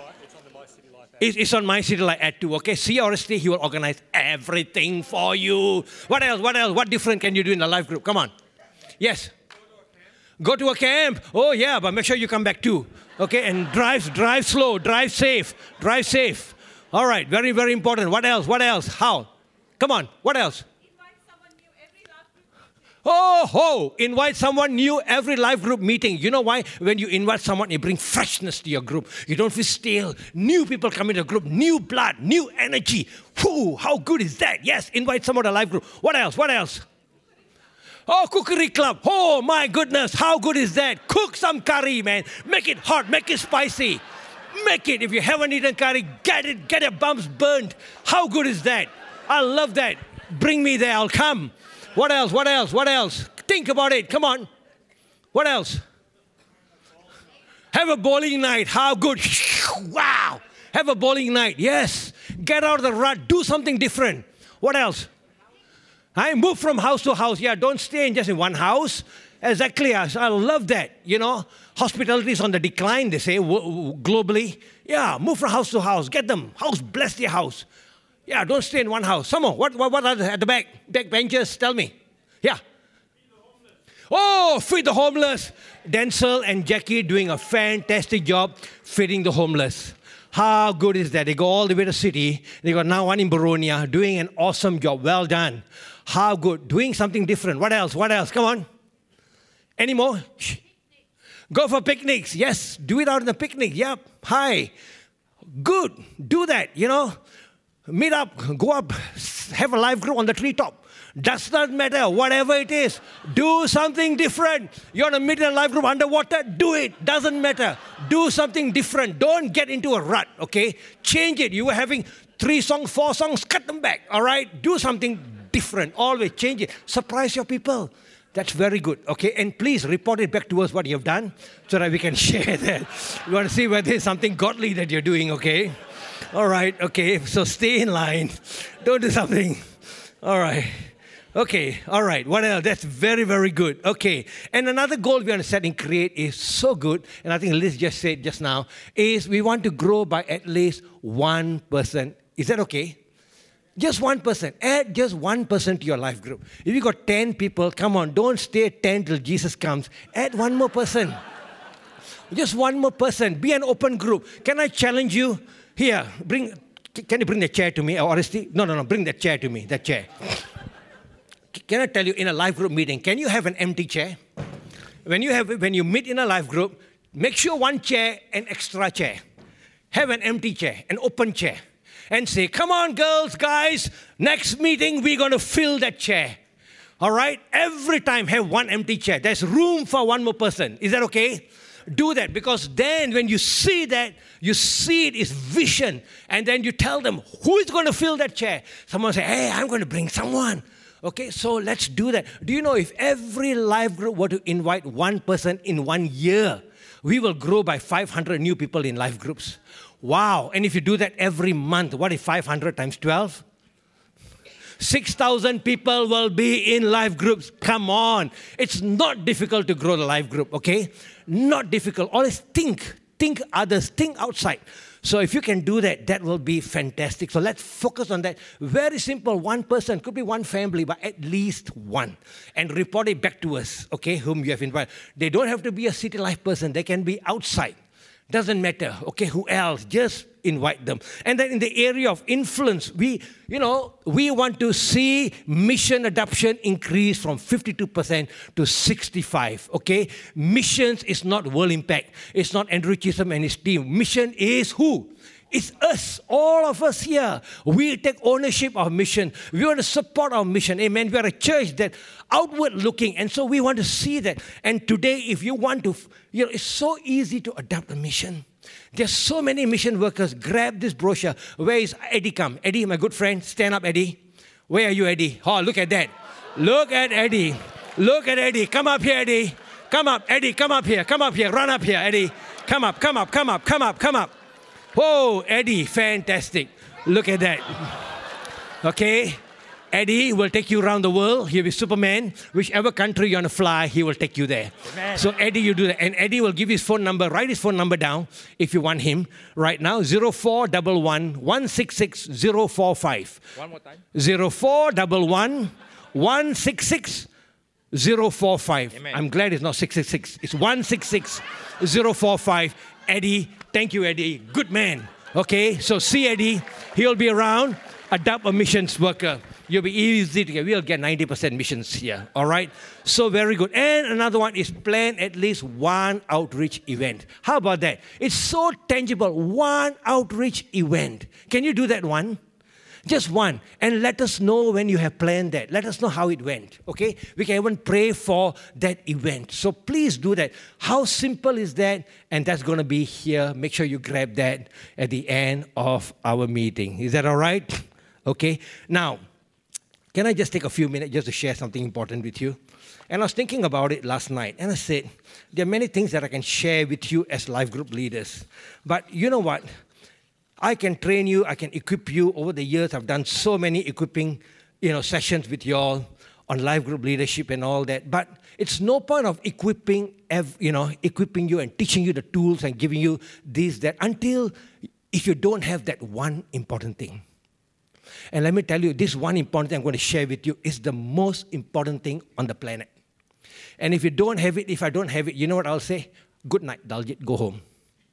It's on My City Life at 2, okay? See Oristi, he will organize everything for you. What else? What different can you do in the life group? Come on. Yes. Go to a camp. Oh, yeah, but make sure you come back too. Okay, and drive slow, drive safe. All right, very, very important. What else? How? Come on, what else? Invite someone new every life group meeting. Invite someone new every life group meeting. You know why? When you invite someone, you bring freshness to your group. You don't feel stale. New people come into the group, new blood, new energy. Whew, how good is that? Yes, invite someone to a life group. What else? Oh, cookery club. Oh, my goodness. How good is that? Cook some curry, man. Make it hot. Make it spicy. Make it. If you haven't eaten curry, get it. Get your bums burnt. How good is that? I love that. Bring me there. I'll come. What else? Think about it. Come on. What else? Have a bowling night. How good. Wow. Have a bowling night. Yes. Get out of the rut. Do something different. What else? I move from house to house. Yeah, don't stay just in one house. Exactly. I love that. You know, hospitality is on the decline, they say, globally. Yeah, move from house to house. Get them. House, bless their house. Yeah, don't stay in one house. Some more. What are at the back? Back benches, tell me. Yeah. Feed the homeless. Denzel and Jackie doing a fantastic job feeding the homeless. How good is that? They go all the way to the city. They got now one in Boronia doing an awesome job. Well done. How good. Doing something different. What else? Come on. Any more? Shh. Go for picnics. Yes. Do it out in the picnic. Yep. Hi. Good. Do that, you know. Meet up. Go up. Have a life group on the treetop. Does not matter. Whatever it is. Do something different. You want to meet in a life group underwater? Do it. Doesn't matter. Do something different. Don't get into a rut, okay? Change it. You were having 3 songs, 4 songs. Cut them back, all right? Do something different. Always change it. Surprise your people. That's very good, okay? And please report it back to us what you've done so that we can share that. We want to see whether there's something godly that you're doing, okay? All right, okay. So stay in line. Don't do something. All right. Okay, all right. What else? That's very, very good. Okay. And another goal we want to set in Create is so good, and I think Liz just said just now, is we want to grow by at least 1%. Is that okay? Just 1%. Add just 1% to your life group. If you got 10 people, come on, don't stay at 10 till Jesus comes. Add one more person. Just one more person. Be an open group. Can I challenge you? Here, can you bring the chair to me? Or Oresty? No, bring that chair to me, that chair. Can I tell you, in a life group meeting, can you have an empty chair? When you meet in a life group, make sure one chair, an extra chair. Have an empty chair, an open chair. And say, come on, girls, guys, next meeting, we're going to fill that chair. All right? Every time, have one empty chair. There's room for one more person. Is that okay? Do that, because then when you see that, you see it is vision. And then you tell them, who is going to fill that chair? Someone say, hey, I'm going to bring someone. Okay, so let's do that. Do you know if every life group were to invite one person in 1 year, we will grow by 500 new people in life groups. Wow. And if you do that every month, what is 500 times 12? 6,000 people will be in life groups. Come on. It's not difficult to grow the life group, okay? Not difficult. Always think others, think outside. So if you can do that, that will be fantastic. So let's focus on that. Very simple. One person, could be one family, but at least one. And report it back to us, okay, whom you have invited. They don't have to be a City Life person. They can be outside. Doesn't matter, okay, who else? Just invite them. And then in the area of influence, we want to see mission adoption increase from 52% to 65%, okay? Missions is not World Impact. It's not Andrew Chisholm and his team. Mission is who? It's us, all of us here. We take ownership of mission. We want to support our mission. Amen. We are a church that outward looking, and so we want to see that. And today, if you want to, it's so easy to adopt a mission. There's so many mission workers. Grab this brochure. Where is Eddie come? Eddie, my good friend, stand up, Eddie. Where are you, Eddie? Oh, look at that. Look at Eddie. Look at Eddie. Come up here, Eddie. Come up, Eddie. Come up here. Come up here. Run up here, Eddie. Come up. Whoa, Eddie, fantastic. Look at that. Okay, Eddie will take you around the world. He'll be Superman. Whichever country you want to fly, he will take you there. Amen. So Eddie, you do that. And Eddie will give his phone number. Write his phone number down if you want him right now. 0411 166 045. One more time. 0411 166 045. Amen. I'm glad it's not 666. It's 166 045. Eddie, thank you, Eddie. Good man. Okay, so see Eddie. He'll be around. Adopt a missions worker. You'll be easy to get. We'll get 90% missions here. All right? So very good. And another one is plan at least one outreach event. How about that? It's so tangible. One outreach event. Can you do that one? Just one. And let us know when you have planned that. Let us know how it went. Okay? We can even pray for that event. So please do that. How simple is that? And that's going to be here. Make sure you grab that at the end of our meeting. Is that all right? Okay? Now, can I just take a few minutes just to share something important with you? And I was thinking about it last night. And I said, there are many things that I can share with you as life group leaders. But you know what? I can train you, I can equip you. Over the years, I've done so many equipping, sessions with you all on life group leadership and all that. But it's no point of equipping you and teaching you the tools and giving you this, that, until if you don't have that one important thing. And let me tell you, this one important thing I'm going to share with you is the most important thing on the planet. And if I don't have it, you know what I'll say? Good night, Daljit, go home.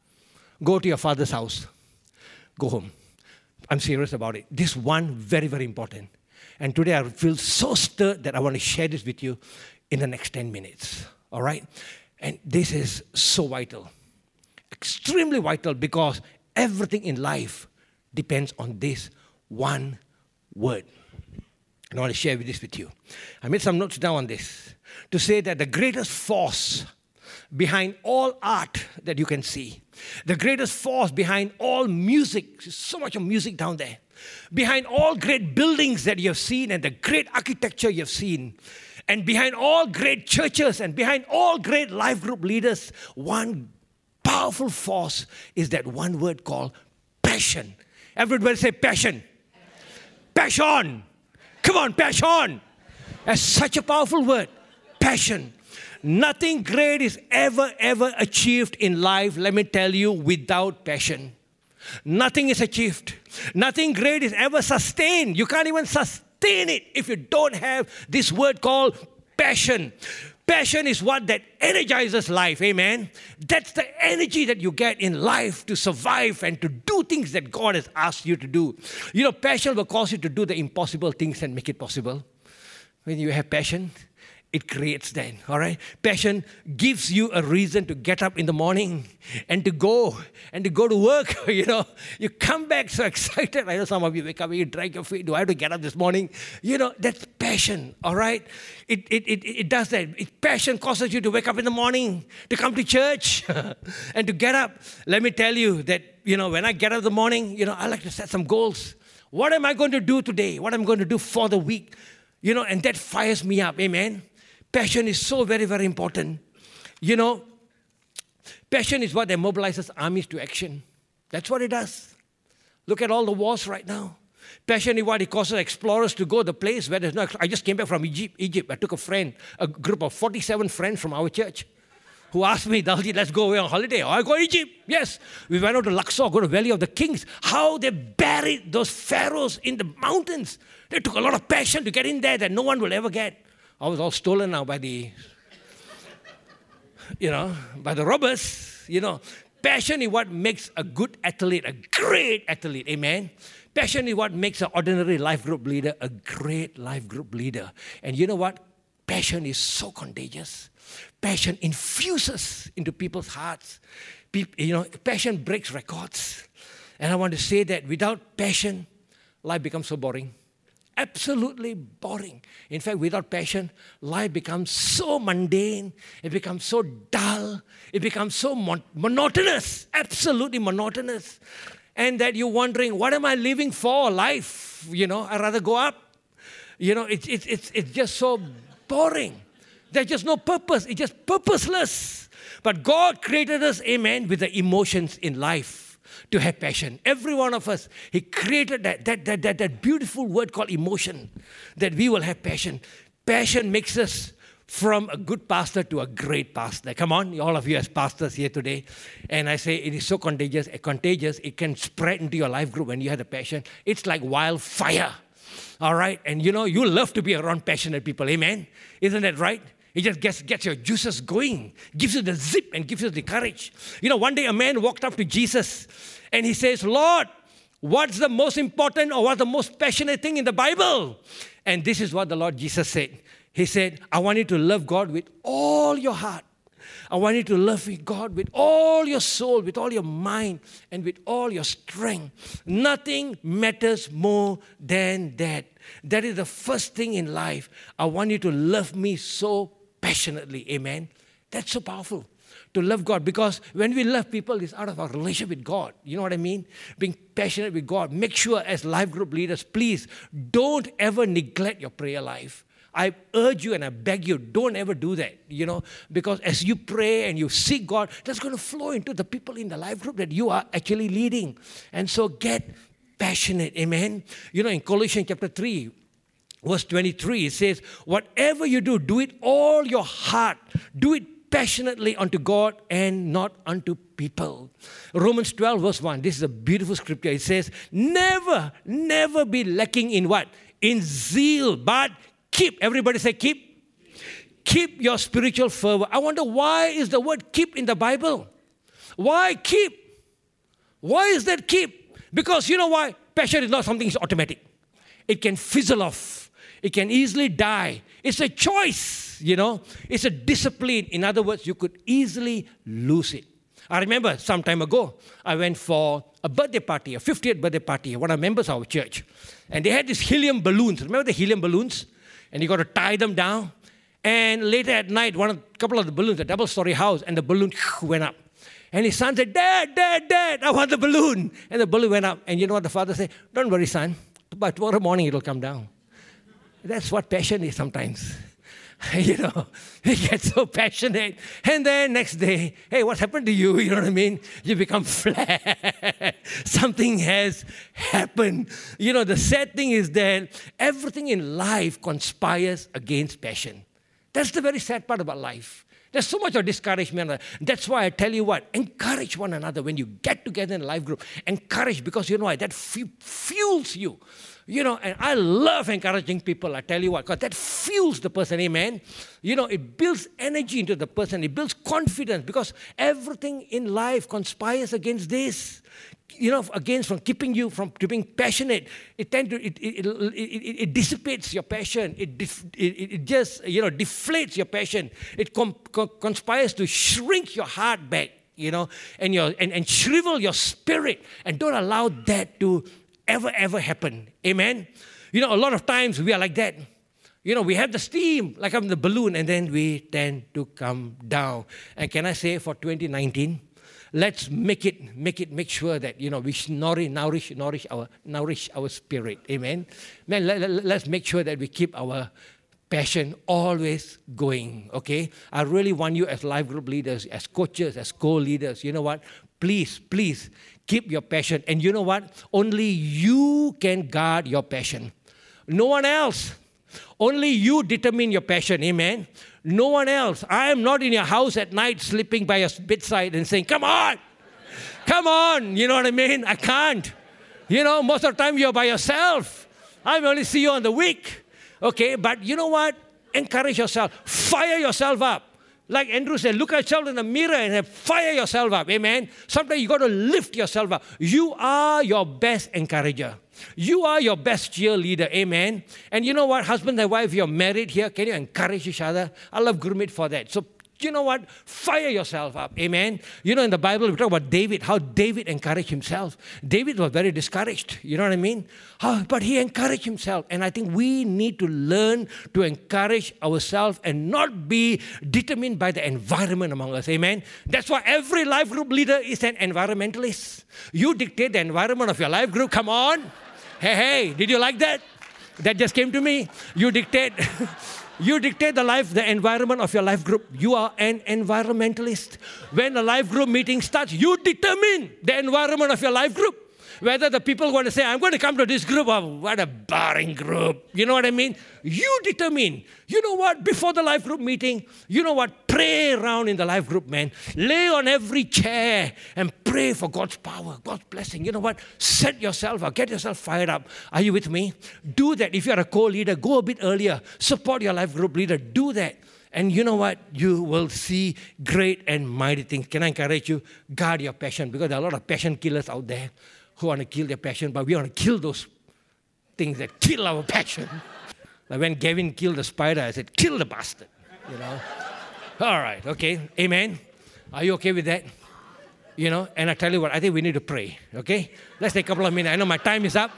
Go to your father's house. Go home. I'm serious about it. This one, very, very important. And today I feel so stirred that I want to share this with you in the next 10 minutes. All right? And this is so vital. Extremely vital, because everything in life depends on this one word. And I want to share this with you. I made some notes down on this to say that the greatest force behind all art that you can see, the greatest force behind all music, so much of music down there, behind all great buildings that you have seen and the great architecture you have seen, and behind all great churches and behind all great life group leaders, one powerful force is that one word called passion. Everybody say passion. Passion. Come on, passion. That's such a powerful word. Passion. Nothing great is ever achieved in life, let me tell you, without passion. Nothing is achieved. Nothing great is ever sustained. You can't even sustain it if you don't have this word called passion. Passion is what that energizes life, amen? That's the energy that you get in life to survive and to do things that God has asked you to do. You know, passion will cause you to do the impossible things and make it possible. When you have passion, it creates that, all right? Passion gives you a reason to get up in the morning and to go to work, you know. You come back so excited. I know some of you wake up, you drag your feet. Do I have to get up this morning? You know, that's passion, all right? It does that. Passion causes you to wake up in the morning, to come to church and to get up. Let me tell you that, you know, when I get up in the morning, you know, I like to set some goals. What am I going to do today? What am I going to do for the week? You know, and that fires me up, amen? Passion is so very, very important. You know, passion is what that mobilizes armies to action. That's what it does. Look at all the wars right now. Passion is what it causes explorers to go to the place where there's no... I just came back from Egypt. I took a group of 47 friends from our church who asked me, Daljit, let's go away on holiday. Oh, I go to Egypt. Yes. We went out to Luxor, go to Valley of the Kings. How they buried those pharaohs in the mountains. They took a lot of passion to get in there that no one will ever get. I was all stolen now by the, by the robbers. You know, passion is what makes a good athlete, a great athlete. Amen. Passion is what makes an ordinary life group leader a great life group leader. And you know what? Passion is so contagious. Passion infuses into people's hearts. Passion breaks records. And I want to say that without passion, life becomes so boring. Absolutely boring. In fact, without passion, life becomes so mundane. It becomes so dull. It becomes so monotonous. Absolutely monotonous. And that you're wondering, what am I living for? Life. I'd rather go up. It's just so boring. There's just no purpose. It's just purposeless. But God created us, amen, with the emotions in life. To have passion. Every one of us, He created that beautiful word called emotion, that we will have passion. Passion makes us from a good pastor to a great pastor. Come on, all of you as pastors here today. And I say it is so contagious. It can spread into your life group when you have the passion. It's like wildfire. All right? And you love to be around passionate people. Amen? Isn't that right? It just gets your juices going, gives you the zip and gives you the courage. One day a man walked up to Jesus and he says, Lord, what's the most important or what's the most passionate thing in the Bible? And this is what the Lord Jesus said. He said, I want you to love God with all your heart. I want you to love God with all your soul, with all your mind, and with all your strength. Nothing matters more than that. That is the first thing in life. I want you to love me so passionately. Amen. That's so powerful. To love God, because when we love people, it's out of our relationship with God. You know what I mean? Being passionate with God. Make sure as life group leaders, please don't ever neglect your prayer life. I urge you and I beg you, don't ever do that, because as you pray and you seek God, that's going to flow into the people in the life group that you are actually leading. And so get passionate, amen? In Colossians chapter 3, verse 23, it says, whatever you do, do it all your heart. Do it passionately unto God and not unto people. Romans 12, verse 1, this is a beautiful scripture. It says, never be lacking in what? In zeal, but keep. Everybody say keep. Keep your spiritual fervor. I wonder, why is the word keep in the Bible? Why keep? Why is that keep? Because you know why? Passion is not something that's automatic. It can fizzle off. It can easily die. It's a choice, It's a discipline. In other words, you could easily lose it. I remember some time ago, I went for a birthday party, a 50th birthday party, one of the members of our church. And they had these helium balloons. Remember the helium balloons? And you got to tie them down. And later at night, a couple of the balloons, a double-story house, and the balloon went up. And his son said, Dad, I want the balloon. And the balloon went up. And you know what the father said? Don't worry, son. By tomorrow morning, it'll come down. That's what passion is sometimes. You know, he gets so passionate. And then next day, hey, what happened to you? You know what I mean? You become flat. Something has happened. You know, the sad thing is that everything in life conspires against passion. That's the very sad part about life. There's so much of discouragement. That's why I tell you what, encourage one another when you get together in a life group. Encourage, because you know what, that fuels you. You know, and I love encouraging people, I tell you what, because that fuels the person, amen? You know, it builds energy into the person. It builds confidence, because everything in life conspires against this. You know, against from keeping you from being passionate. It dissipates your passion. It just, you know, deflates your passion. It conspires to shrink your heart back, you know, and shrivel your spirit. And don't allow that to ever happen. Amen? You know, a lot of times we are like that. You know, we have the steam, like I'm the balloon, and then we tend to come down. And can I say for 2019, let's make sure that, you know, we nourish our spirit. Amen? Man, let's make sure that we keep our passion always going, okay? I really want you as life group leaders, as coaches, as co-leaders, you know what? Please, keep your passion. And you know what? Only you can guard your passion. No one else. Only you determine your passion, amen? No one else. I am not in your house at night sleeping by your bedside and saying, come on, you know what I mean? I can't. You know, most of the time you're by yourself. I only see you on the week. Okay, but you know what? Encourage yourself. Fire yourself up. Like Andrew said, look at yourself in the mirror and fire yourself up. Amen? Sometimes you got to lift yourself up. You are your best encourager. You are your best cheerleader. Amen? And you know what? Husband and wife, you're married here. Can you encourage each other? I love Gurmeet for that. So, you know what? Fire yourself up. Amen? You know, in the Bible, we talk about David, how David encouraged himself. David was very discouraged. You know what I mean? But he encouraged himself. And I think we need to learn to encourage ourselves and not be determined by the environment among us. Amen? That's why every life group leader is an environmentalist. You dictate the environment of your life group. Come on. Hey, did you like that? That just came to me. You dictate... You dictate the environment of your life group. You are an environmentalist. When a life group meeting starts, you determine the environment of your life group. Whether the people want to say, I'm going to come to this group, or what a boring group. You know what I mean? You determine. You know what? Before the life group meeting, you know what? Pray around in the life group, man. Lay on every chair and pray for God's power, God's blessing. You know what? Set yourself up. Get yourself fired up. Are you with me? Do that. If you're a co-leader, go a bit earlier. Support your life group leader. Do that. And you know what? You will see great and mighty things. Can I encourage you? Guard your passion, because there are a lot of passion killers out there who want to kill their passion, but we want to kill those things that kill our passion. Like when Gavin killed the spider, I said, kill the bastard, you know. All right, okay, amen. Are you okay with that? You know, and I tell you what, I think we need to pray, okay? Let's take a couple of minutes. I know my time is up.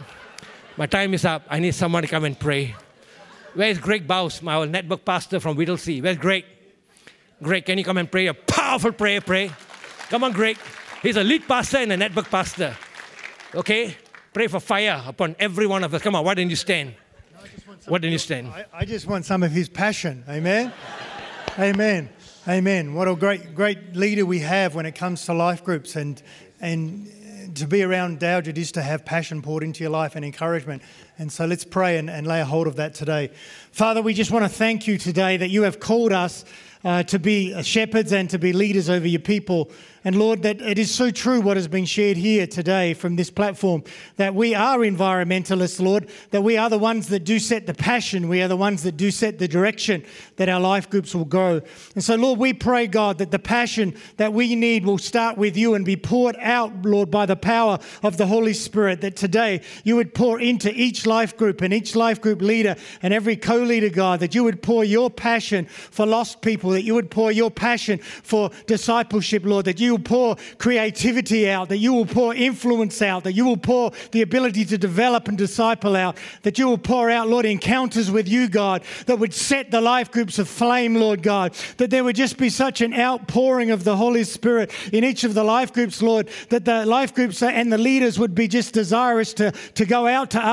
I need someone to come and pray. Where's Greg Baus, my network pastor from Whittlesea? Where's Greg? Greg, can you come and pray a powerful prayer? Pray. Come on, Greg. He's a lead pastor and a network pastor. Okay? Pray for fire upon every one of us. Come on, why don't you stand? Why don't you stand? I just want some of his passion. Amen? Amen. Amen. What a great leader we have when it comes to life groups. And to be around Dowd is to have passion poured into your life and encouragement. And so let's pray and lay a hold of that today. Father, we just want to thank you today that you have called us to be shepherds and to be leaders over your people. And Lord, that it is so true what has been shared here today from this platform, that we are environmentalists, Lord, that we are the ones that do set the passion. We are the ones that do set the direction that our life groups will go. And so, Lord, we pray, God, that the passion that we need will start with you and be poured out, Lord, by the power of the Holy Spirit, that today you would pour into each life group and each life group leader and every co-leader, God, that you would pour your passion for lost people, that you would pour your passion for discipleship, Lord, that you will pour creativity out, that you will pour influence out, that you will pour the ability to develop and disciple out, that you will pour out, Lord, encounters with you, God, that would set the life groups aflame, Lord God, that there would just be such an outpouring of the Holy Spirit in each of the life groups, Lord, that the life groups and the leaders would be just desirous to go out to others in the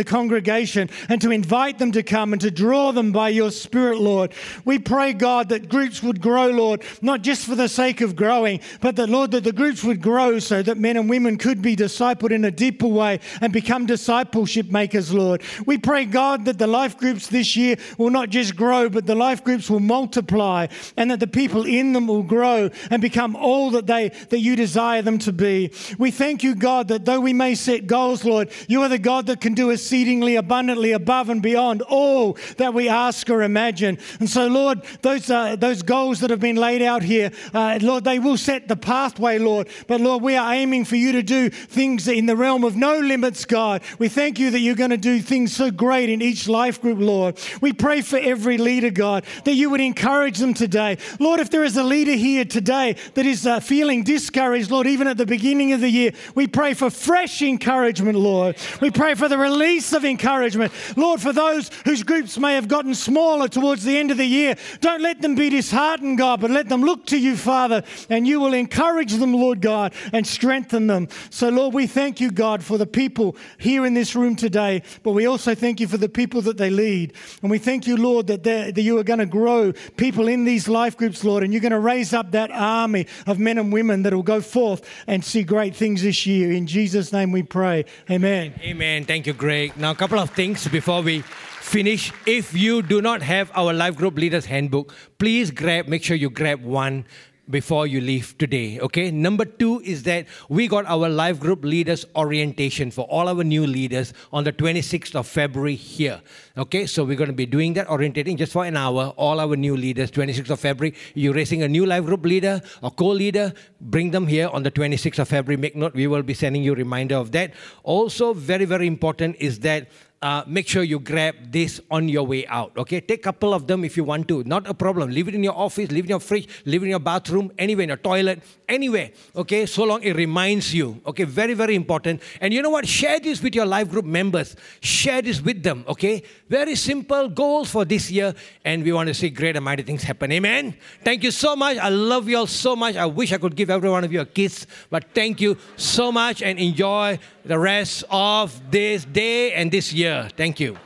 congregation and to invite them to come and to draw them by your Spirit, Lord. We pray, God, that groups would grow, Lord, not just for the sake of growing, but that, Lord, that the groups would grow so that men and women could be discipled in a deeper way and become discipleship makers, Lord. We pray, God, that the life groups this year will not just grow, but the life groups will multiply, and that the people in them will grow and become all that you desire them to be. We thank you, God, that though we may set goals, Lord, you are the God that can do exceedingly abundantly above and beyond all that we ask or imagine. And so, Lord, those goals that have been laid out here, Lord, they will set the pathway, Lord. But, Lord, we are aiming for you to do things in the realm of no limits, God. We thank you that you're going to do things so great in each life group, Lord. We pray for every leader, God, that you would encourage them today. Lord, if there is a leader here today that is feeling discouraged, Lord, even at the beginning of the year, we pray for fresh encouragement, Lord. We pray for the release of encouragement. Lord, for those whose groups may have gotten smaller towards the end of the year, don't let them be disheartened, God, but let them look to you, Father, and you will encourage them, Lord God, and strengthen them. So, Lord, we thank you, God, for the people here in this room today, but we also thank you for the people that they lead. And we thank you, Lord, that you are going to grow people in these life groups, Lord, and you're going to raise up that army of men and women that will go forth and see great things this year. In Jesus' name we pray. Amen. Amen. Thank you, Greg. Now, a couple of things before we finish. If you do not have our life group leaders handbook, please make sure you grab one before you leave today, okay? Number 2 is that we got our life group leaders orientation for all our new leaders on the 26th of February here, okay? So we're going to be doing that orientating just for an hour, all our new leaders, 26th of February. You're raising a new life group leader or co-leader, bring them here on the 26th of February. Make note, we will be sending you a reminder of that. Also, very, very important is that make sure you grab this on your way out, okay? Take a couple of them if you want to. Not a problem. Leave it in your office, leave it in your fridge, leave it in your bathroom, anywhere, in your toilet, anywhere, okay? So long it reminds you, okay? Very, very important. And you know what? Share this with your life group members. Share this with them, okay? Very simple goals for this year, and we want to see great and mighty things happen. Amen? Thank you so much. I love you all so much. I wish I could give every one of you a kiss, but thank you so much, and enjoy the rest of this day and this year. Thank you.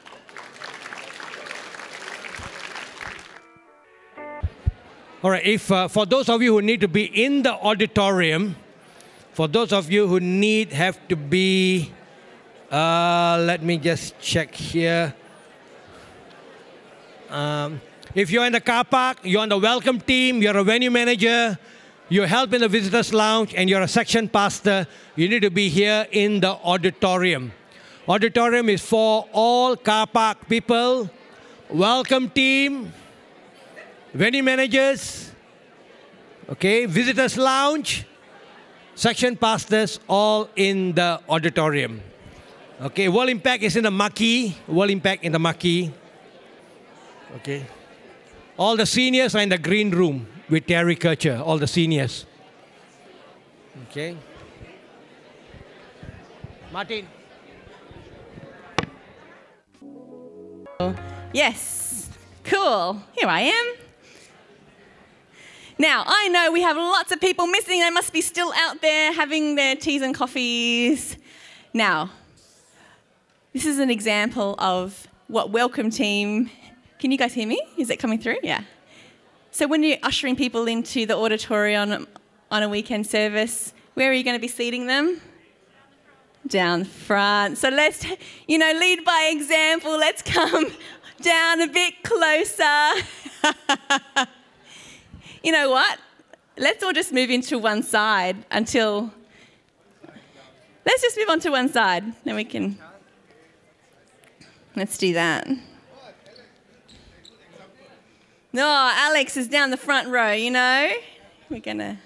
All right, if for those of you who need to be in the auditorium, for those of you who have to be, let me just check here. If you're in the car park, you're on the welcome team, you're a venue manager, you help in the visitors lounge, and you're a section pastor, you need to be here in the auditorium. Auditorium is for all car park people, welcome team, venue managers, okay, visitors lounge, section pastors, all in the auditorium. Okay, World Impact is in the marquee. World Impact in the marquee. Okay. All the seniors are in the green room with Terry Kircher, all the seniors. Okay. Martin. Yes, cool. Here I am. Now, I know we have lots of people missing. They must be still out there having their teas and coffees. Now, this is an example of what welcome team... Can you guys hear me? Is it coming through? Yeah. So when you're ushering people into the auditorium on a weekend service, where are you going to be seating them? Down the front. So let's, lead by example. Let's come down a bit closer. You know what? Let's all just move into one side until... Let's just move on to one side. Then we can... Let's do that. No, Alex is down the front row, We're going to...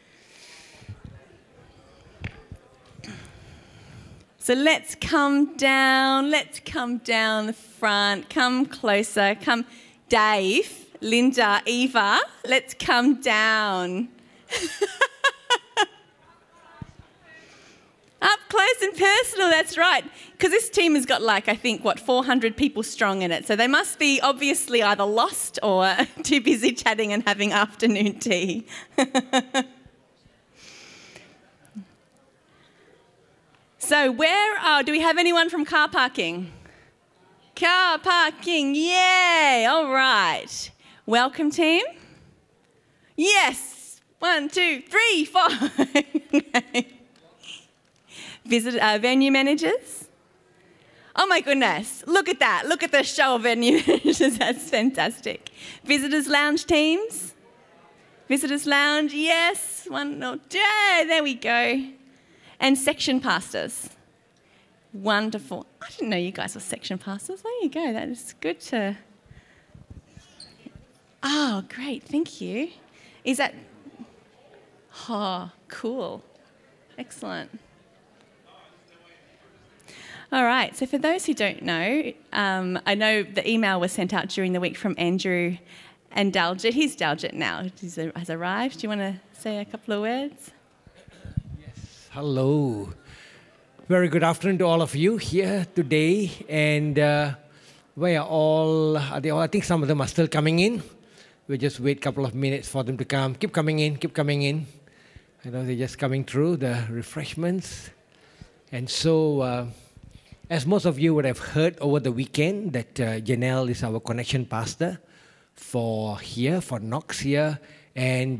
So let's come down the front, come closer, come Dave, Linda, Eva, let's come down. Up close and personal, that's right. Because this team has got 400 people strong in it. So they must be obviously either lost or too busy chatting and having afternoon tea. So do we have anyone from car parking? Car parking, yay! All right. Welcome, team. Yes. 1, 2, 3, 4. Venue managers. Oh my goodness, look at that. Look at the show of venue managers. That's fantastic. Visitors lounge teams. Visitors lounge, yes. 1 or 2. There we go. And section pastors. Wonderful. I didn't know you guys were section pastors. There you go. That is good to... Oh, great. Thank you. Is that... Oh, cool. Excellent. All right. So for those who don't know, I know the email was sent out during the week from Andrew and Daljit. He's Daljit now. He has arrived. Do you want to say a couple of words? Yes. Hello. Very good afternoon to all of you here today. And we are all, I think some of them are still coming in. We'll just wait a couple of minutes for them to come. Keep coming in, keep coming in. I know they're just coming through the refreshments. And so, as most of you would have heard over the weekend, that Janelle is our connection pastor for Knox here. And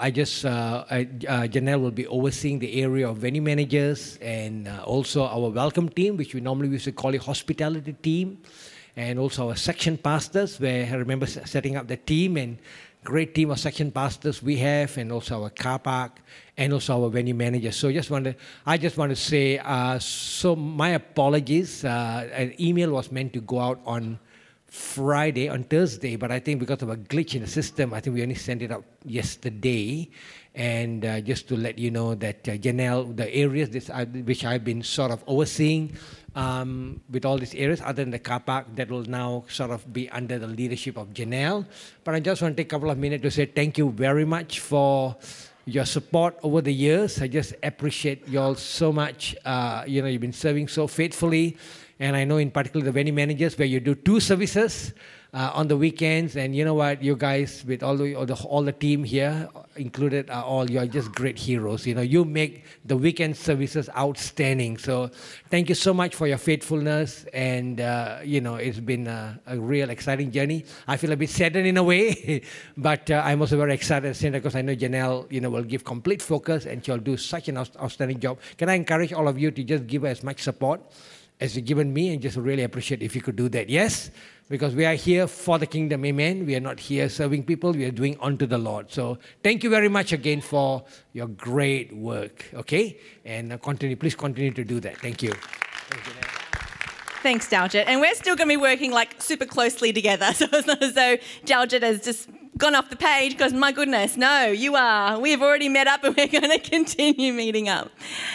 Janelle will be overseeing the area of venue managers and also our welcome team, which we normally used to call a hospitality team, and also our section pastors, where I remember setting up the team, and great team of section pastors we have, and also our car park, and also our venue managers. So I just want to say, so my apologies. An email was meant to go out on Thursday, but I think because of a glitch in the system, I think we only sent it out yesterday. And just to let you know that Janelle, the areas which I've been sort of overseeing with all these areas, other than the car park, that will now sort of be under the leadership of Janelle. But I just want to take a couple of minutes to say thank you very much for your support over the years. I just appreciate you all so much. You've been serving so faithfully. And I know in particular the venue managers, where you do 2 services on the weekends. And you know what, you guys with all the team here included you are just great heroes. You make the weekend services outstanding. So thank you so much for your faithfulness. And it's been a real exciting journey. I feel a bit saddened in a way, but I'm also very excited because I know Janelle will give complete focus, and she'll do such an outstanding job. Can I encourage all of you to just give her as much support as you've given me, and just really appreciate if you could do that. Yes? Because we are here for the kingdom, amen. We are not here serving people, we are doing unto the Lord. So thank you very much again for your great work, okay? And please continue to do that. Thank you. Thanks, Daljit. And we're still going to be working super closely together. So it's not as though Daljit has just gone off the page because, my goodness, no, you are. We have already met up and we're going to continue meeting up.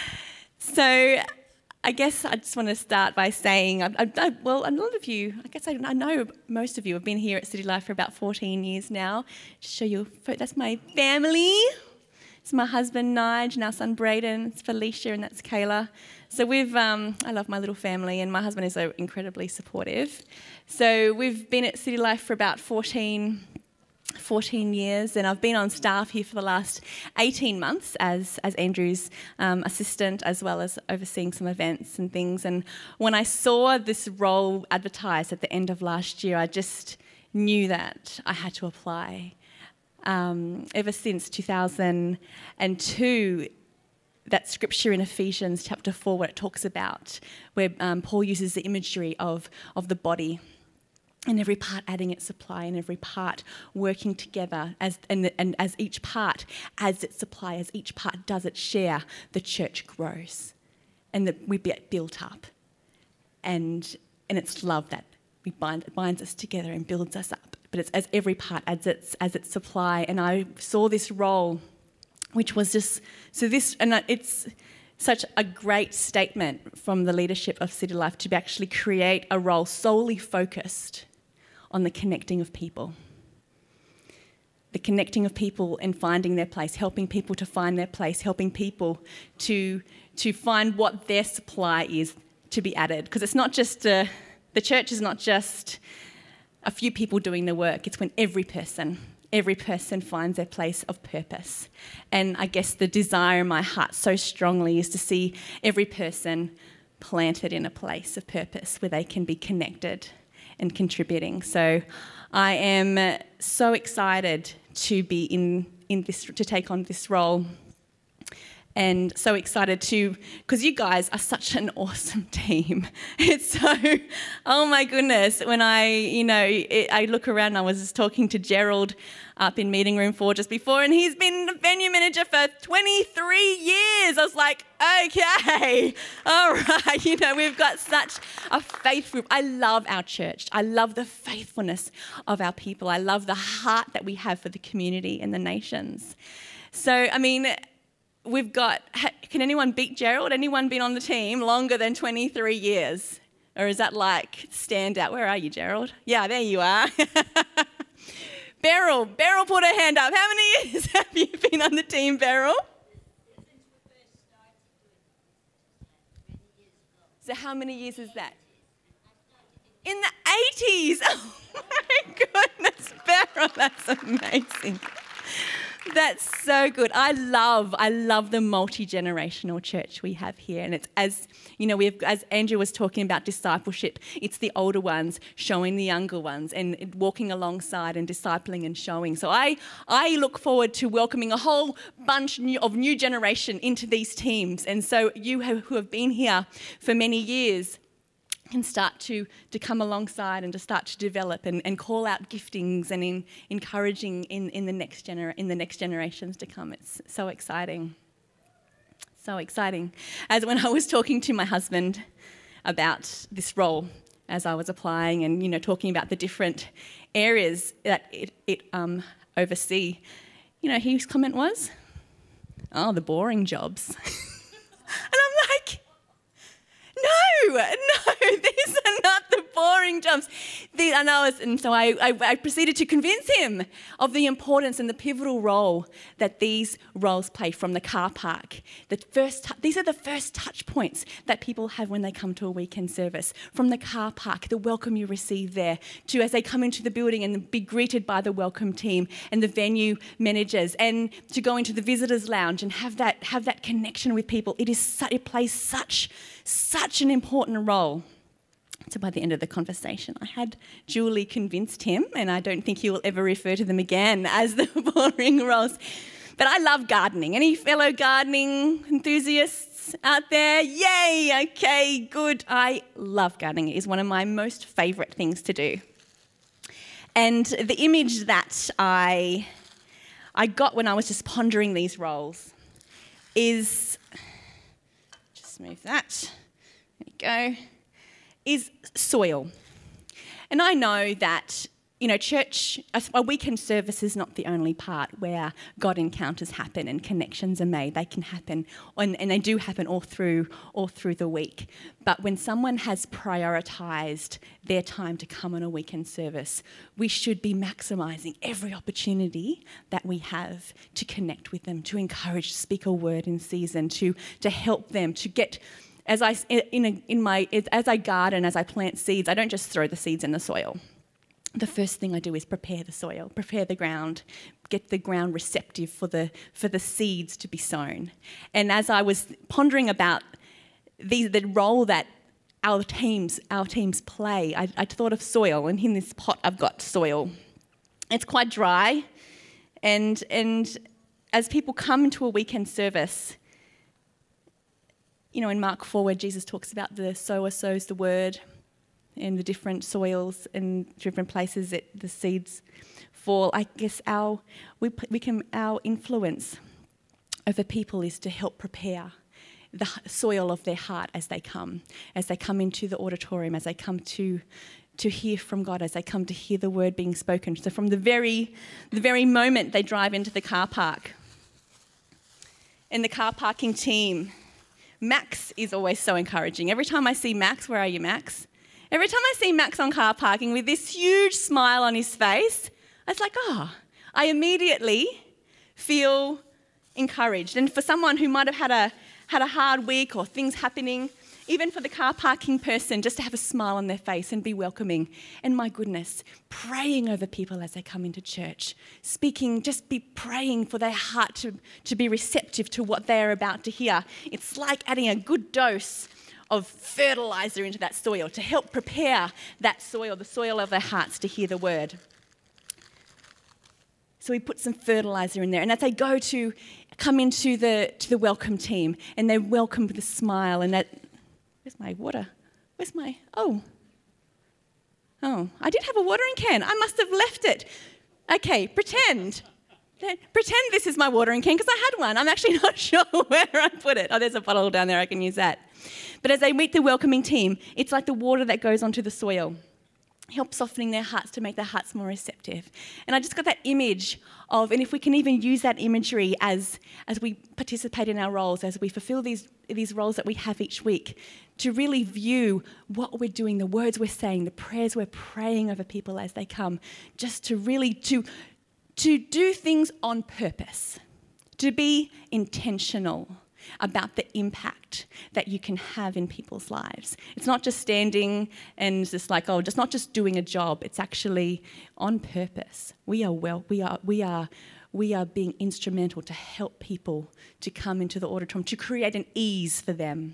So I guess I just want to start by saying, a lot of you, I know most of you have been here at City Life for about 14 years now. Just show you, that's my family. It's my husband, Nige, and our son, Braden. It's Felicia, and that's Kayla. So I love my little family, and my husband is so incredibly supportive. So we've been at City Life for about 14 years, and I've been on staff here for the last 18 months as Andrew's assistant, as well as overseeing some events and things. And when I saw this role advertised at the end of last year, I just knew that I had to apply. Ever since 2002, that scripture in Ephesians chapter 4, where it talks about, where Paul uses the imagery of the body, and every part adding its supply, and every part working together, and as each part adds its supply, as each part does its share, the church grows, and that we get built up. And it's love that binds us together and builds us up. But it's as every part adds its supply. And I saw this role, which was just it's such a great statement from the leadership of City Life to actually create a role solely focused on the connecting of people. The connecting of people and finding their place, helping people to find their place, helping people to find what their supply is to be added. Because it's not just, the church is not just a few people doing the work. It's when every person every person finds their place of purpose. And I guess the desire in my heart so strongly is to see every person planted in a place of purpose where they can be connected and contributing. So I am so excited to be in this, to take on this role. And so excited to, because you guys are such an awesome team. It's so, oh my goodness, when I look around, I was just talking to Gerald up in meeting room 4 just before, and he's been the venue manager for 23 years. I was like, okay, all right, we've got such a faith group. I love our church. I love the faithfulness of our people. I love the heart that we have for the community and the nations. So, we've got, can anyone beat Gerald? Anyone been on the team longer than 23 years? Or is that like stand out? Where are you, Gerald? Yeah, there you are. Beryl put her hand up. How many years have you been on the team, Beryl? So how many years is that? In the 80s. Oh my goodness, Beryl, that's amazing. That's so good. I love the multi-generational church we have here. And it's as Andrew was talking about discipleship, it's the older ones showing the younger ones and walking alongside and discipling and showing. So I look forward to welcoming a whole bunch of new generation into these teams. And so you who have been here for many years can start to come alongside and to start to develop and call out giftings and encouraging in the next generations to come. It's so exciting. So exciting. As when I was talking to my husband about this role as I was applying and talking about the different areas that it oversee, his comment was, "Oh, the boring jobs." And I'm like, No, these are not the boring jobs. So I proceeded to convince him of the importance and the pivotal role that these roles play from the car park. These are the first touch points that people have when they come to a weekend service. From the car park, the welcome you receive there, to as they come into the building and be greeted by the welcome team and the venue managers, and to go into the visitors lounge and have that connection with people. It plays such an important role. So by the end of the conversation, I had duly convinced him, and I don't think he will ever refer to them again as the boring roles. But I love gardening. Any fellow gardening enthusiasts out there? Yay! Okay, good. I love gardening. It is one of my most favourite things to do. And the image that I got when I was just pondering these roles is, just move that. There you go. Is soil. And I know that, church, a weekend service is not the only part where God encounters happen and connections are made. They can happen, and they do happen all through the week. But when someone has prioritised their time to come on a weekend service, we should be maximising every opportunity that we have to connect with them, to encourage, speak a word in season, to help them, to get... As I garden, as I plant seeds, I don't just throw the seeds in the soil. The first thing I do is prepare the soil, prepare the ground, get the ground receptive for the seeds to be sown. And as I was pondering about the role that our teams play, I thought of soil, and in this pot I've got soil. It's quite dry, and as people come into a weekend service, in Mark 4, where Jesus talks about the sower sows the word and the different soils and different places that the seeds fall, I guess our influence over people is to help prepare the soil of their heart as they come into the auditorium, as they come to hear from God, as they come to hear the word being spoken. So from the very moment they drive into the car park, and the car parking team, Max is always so encouraging. Every time I see Max, where are you, Max? Every time I see Max on car parking with this huge smile on his face, I was like, I immediately feel encouraged. And for someone who might have had a hard week or things happening, even for the car parking person, just to have a smile on their face and be welcoming. And my goodness, praying over people as they come into church, speaking, just be praying for their heart to be receptive to what they're about to hear. It's like adding a good dose of fertilizer into that soil to help prepare that soil, the soil of their hearts, to hear the word. So we put some fertilizer in there. And as they come into the welcome team, and they're welcomed with a smile, and that, where's my water? Oh, I did have a watering can. I must have left it. Okay, pretend this is my watering can, because I had one. I'm actually not sure where I put it. Oh, there's a bottle down there. I can use that. But as they meet the welcoming team, it's like the water that goes onto the soil. Help softening their hearts to make their hearts more receptive. And I just got that image of, and if we can even use that imagery as we participate in our roles, as we fulfill these roles that we have each week, to really view what we're doing, the words we're saying, the prayers we're praying over people as they come, just to really to do things on purpose, to be intentional about the impact that you can have in people's lives. It's not just standing and just like, just not just doing a job. It's actually on purpose. We are being instrumental to help people to come into the auditorium, to create an ease for them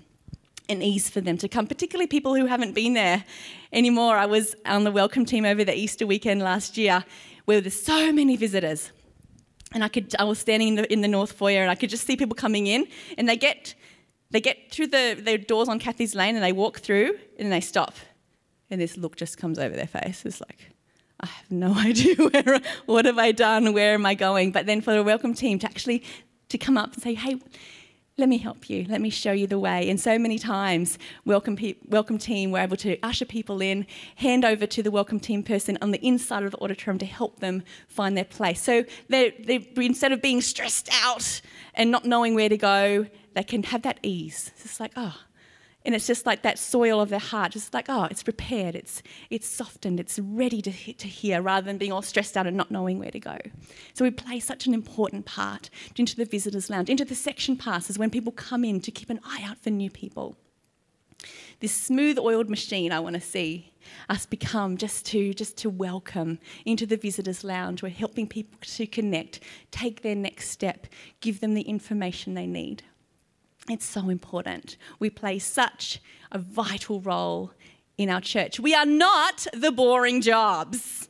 to come, particularly people who haven't been there anymore. I was on the welcome team over the Easter weekend last year, where there's so many visitors. And I was standing in the North Foyer, and I could just see people coming in, and they get through the doors on Kathy's Lane, and they walk through, and they stop. And this look just comes over their face. It's like, I have no idea what have I done, where am I going? But then for the welcome team to come up and say, hey, let me help you, let me show you the way. And so many times, welcome team were able to usher people in, hand over to the welcome team person on the inside of the auditorium to help them find their place. So they instead of being stressed out and not knowing where to go, they can have that ease. It's just like, and it's just like that soil of their heart, just like, it's prepared, it's softened, it's ready to hear, rather than being all stressed out and not knowing where to go. So we play such an important part into the visitors' lounge, into the section passes when people come in, to keep an eye out for new people. This smooth-oiled machine I want to see us become, just to welcome into the visitors' lounge. We're helping people to connect, take their next step, give them the information they need. It's so important. We play such a vital role in our church. We are not the boring jobs.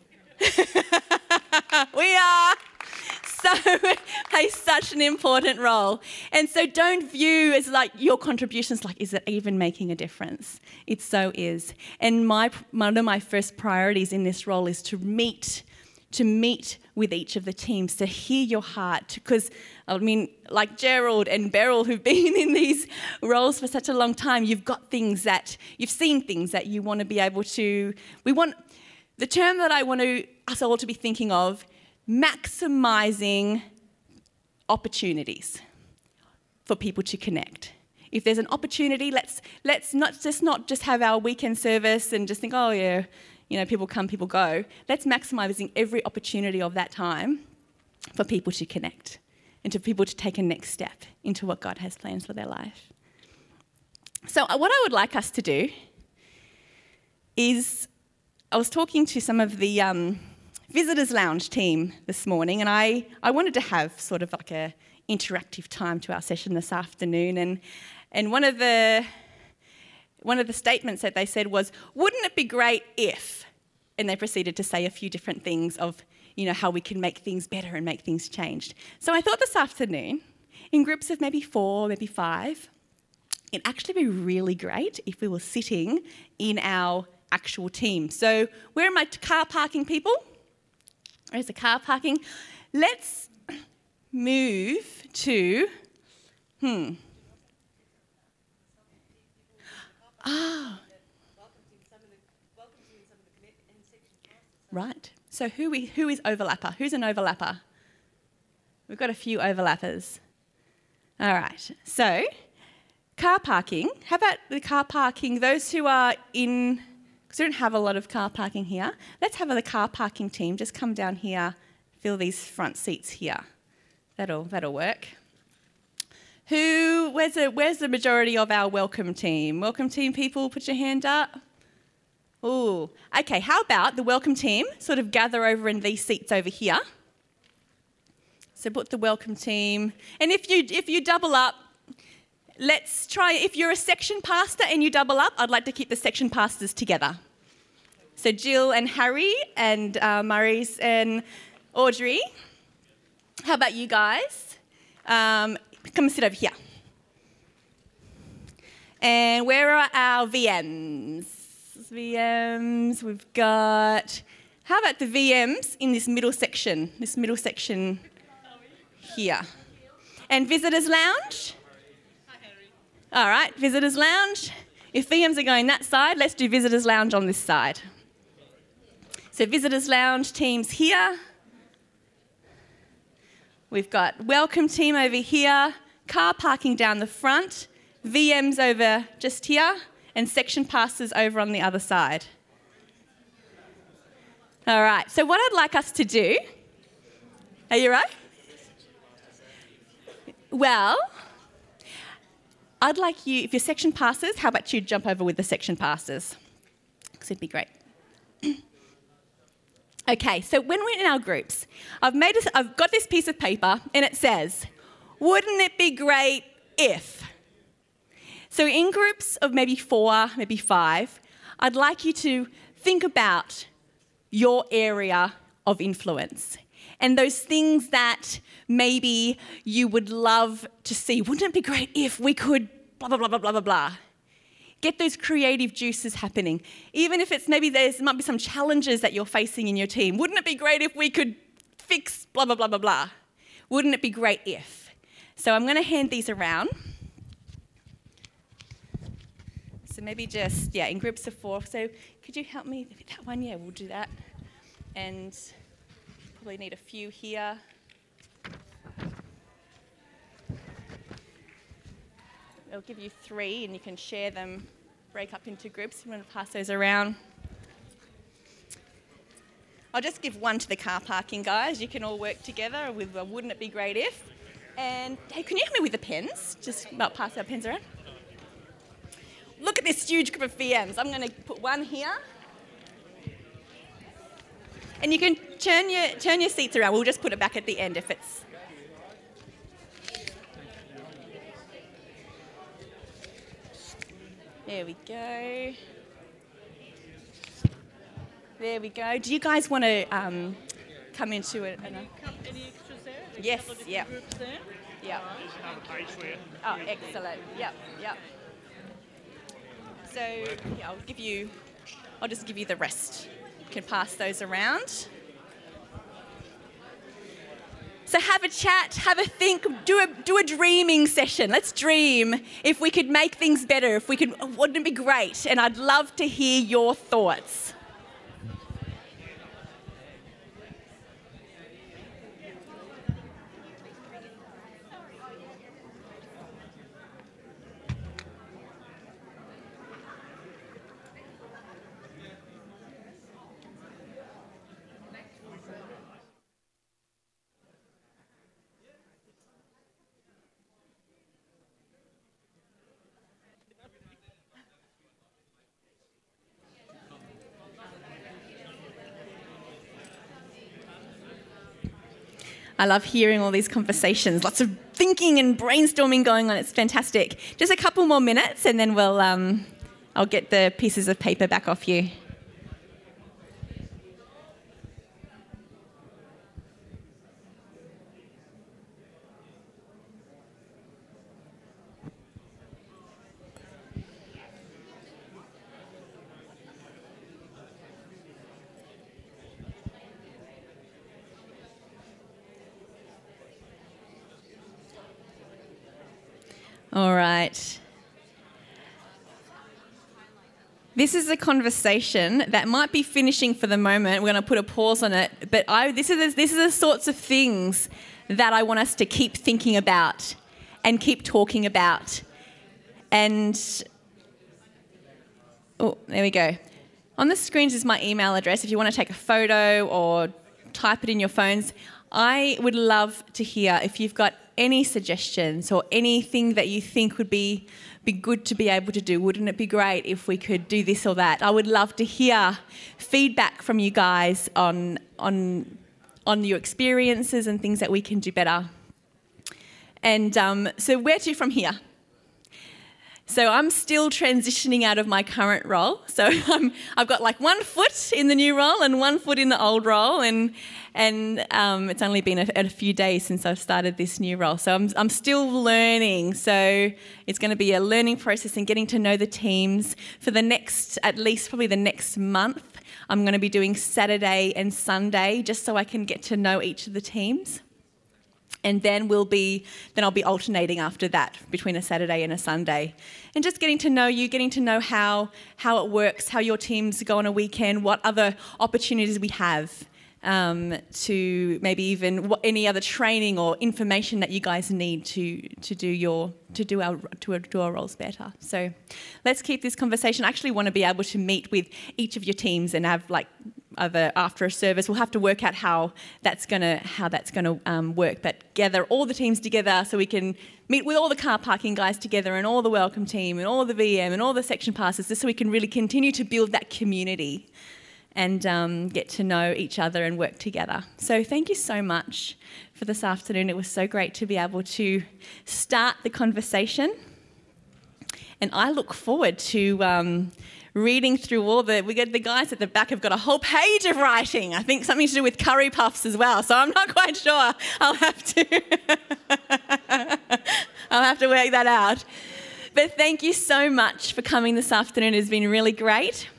We are play such an important role. And so don't view as like your contributions like, is it even making a difference? It so is. And one of my first priorities in this role is to meet with each of the teams, to hear your heart, because like Gerald and Beryl, who've been in these roles for such a long time, you've seen things that you want to be able to, the term that I want us all to be thinking of, maximising opportunities for people to connect. If there's an opportunity, let's not just have our weekend service and just think, people come, people go. Let's maximising every opportunity of that time for people to connect and for people to take a next step into what God has planned for their life. So what I would like us to do is, I was talking to some of the visitors' lounge team this morning, and I wanted to have sort of like a interactive time to our session this afternoon, and one of the statements that they said was, wouldn't it be great if, and they proceeded to say a few different things of, how we can make things better and make things changed. So I thought this afternoon, in groups of maybe 4, maybe 5, it'd actually be really great if we were sitting in our actual team. So where are my car parking people? Where's the car parking? Let's move to, Right. So who is overlapper? Who's an overlapper? We've got a few overlappers. All right. So car parking. How about the car parking? Those who are in, because we don't have a lot of car parking here. Let's have the car parking team just come down here, fill these front seats here. That'll work. Where's the majority of our welcome team? Welcome team people, put your hand up. Ooh, okay, how about the welcome team sort of gather over in these seats over here? So put the welcome team, and if you double up, let's try, if you're a section pastor and you double up, I'd like to keep the section pastors together. So Jill and Harry and Maurice and Audrey, how about you guys? Come and sit over here. And where are our VMs? We've got, how about the VMs in this middle section here? And visitors lounge? All right, visitors lounge. If VMs are going that side, let's do visitors lounge on this side. So visitors lounge teams here. We've got welcome team over here, car parking down the front, VMs over just here, and section pastors over on the other side. All right, so what I'd like us to do, are you right? Well, I'd like you, if you're section pastors, how about you jump over with the section pastors? Because it'd be great. Okay, so when we're in our groups, I've got this piece of paper and it says, wouldn't it be great if? So in groups of maybe 4, maybe 5, I'd like you to think about your area of influence and those things that maybe you would love to see. Wouldn't it be great if we could blah, blah, blah, blah, blah, blah, blah. Get those creative juices happening. Even if it's maybe there might be some challenges that you're facing in your team. Wouldn't it be great if we could fix blah, blah, blah, blah, blah? Wouldn't it be great if? So I'm going to hand these around. So maybe just, in groups of 4. So could you help me with that one? Yeah, we'll do that. And probably need a few here. I'll give you 3 and you can share them, break up into groups. I'm going to pass those around. I'll just give 1 to the car parking guys. You can all work together with wouldn't it be great if? And hey, can you help me with the pens? Just about pass our pens around. Look at this huge group of VMs. I'm going to put 1 here. And you can turn your seats around. We'll just put it back at the end if it's... There we go. There we go. Do you guys want to come into it? Any extras there? Yes, yeah. Yeah. Oh, excellent. Yep. So, I'll just give you the rest. You can pass those around. So have a chat, have a think, do a dreaming session. Let's dream if we could make things better, wouldn't it be great? And I'd love to hear your thoughts. I love hearing all these conversations, lots of thinking and brainstorming going on. It's fantastic. Just a couple more minutes and then I'll get the pieces of paper back off you. All right. This is a conversation that might be finishing for the moment. We're going to put a pause on it. But this is the sorts of things that I want us to keep thinking about and keep talking about. And, oh, there we go. On the screens is my email address. If you want to take a photo or type it in your phones, I would love to hear if you've got any suggestions or anything that you think would be good to be able to do. Wouldn't it be great if we could do this or that? I would love to hear feedback from you guys on your experiences and things that we can do better. And so where to from here? So I'm still transitioning out of my current role. So I've got like 1 foot in the new role and 1 foot in the old role, and it's only been a few days since I've started this new role. So I'm still learning. So it's going to be a learning process and getting to know the teams for the next, at least probably the next month. I'm going to be doing Saturday and Sunday just so I can get to know each of the teams. And then I'll be alternating after that between a Saturday and a Sunday. And just getting to know you, getting to know how it works, how your teams go on a weekend, what other opportunities we have to maybe even any other training or information that you guys need to do our roles better. So let's keep this conversation. I actually want to be able to meet with each of your teams and have like after a service. We'll have to work out how that's gonna work. But gather all the teams together so we can meet with all the car parking guys together and all the welcome team and all the VM and all the section passes, just so we can really continue to build that community and get to know each other and work together. So thank you so much for this afternoon. It was so great to be able to start the conversation. And I look forward to reading through we get the guys at the back have got a whole page of writing. I think something to do with curry puffs as well. So I'm not quite sure. I'll have to work that out. But thank you so much for coming this afternoon. It's been really great.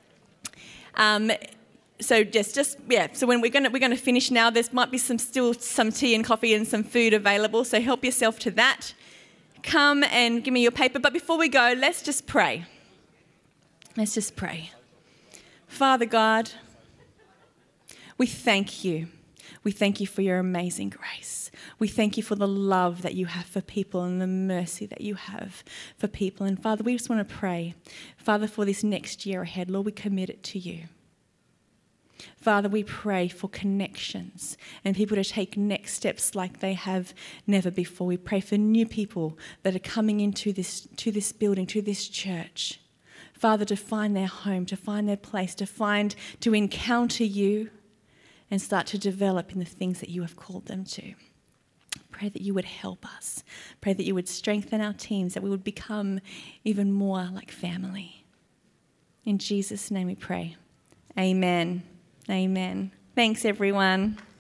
So when we're going to finish now. There might be still some tea and coffee and some food available. So help yourself to that. Come and give me your paper. But before we go, let's just pray. Let's just pray. Father God, we thank you. We thank you for your amazing grace. We thank you for the love that you have for people and the mercy that you have for people. And Father, we just want to pray, Father, for this next year ahead. Lord, we commit it to you. Father, we pray for connections and people to take next steps like they have never before. We pray for new people that are coming into this building, to this church. Father, to find their home, to find their place, to encounter you and start to develop in the things that you have called them to. Pray that you would help us. Pray that you would strengthen our teams, that we would become even more like family. In Jesus' name we pray. Amen. Amen. Thanks, everyone.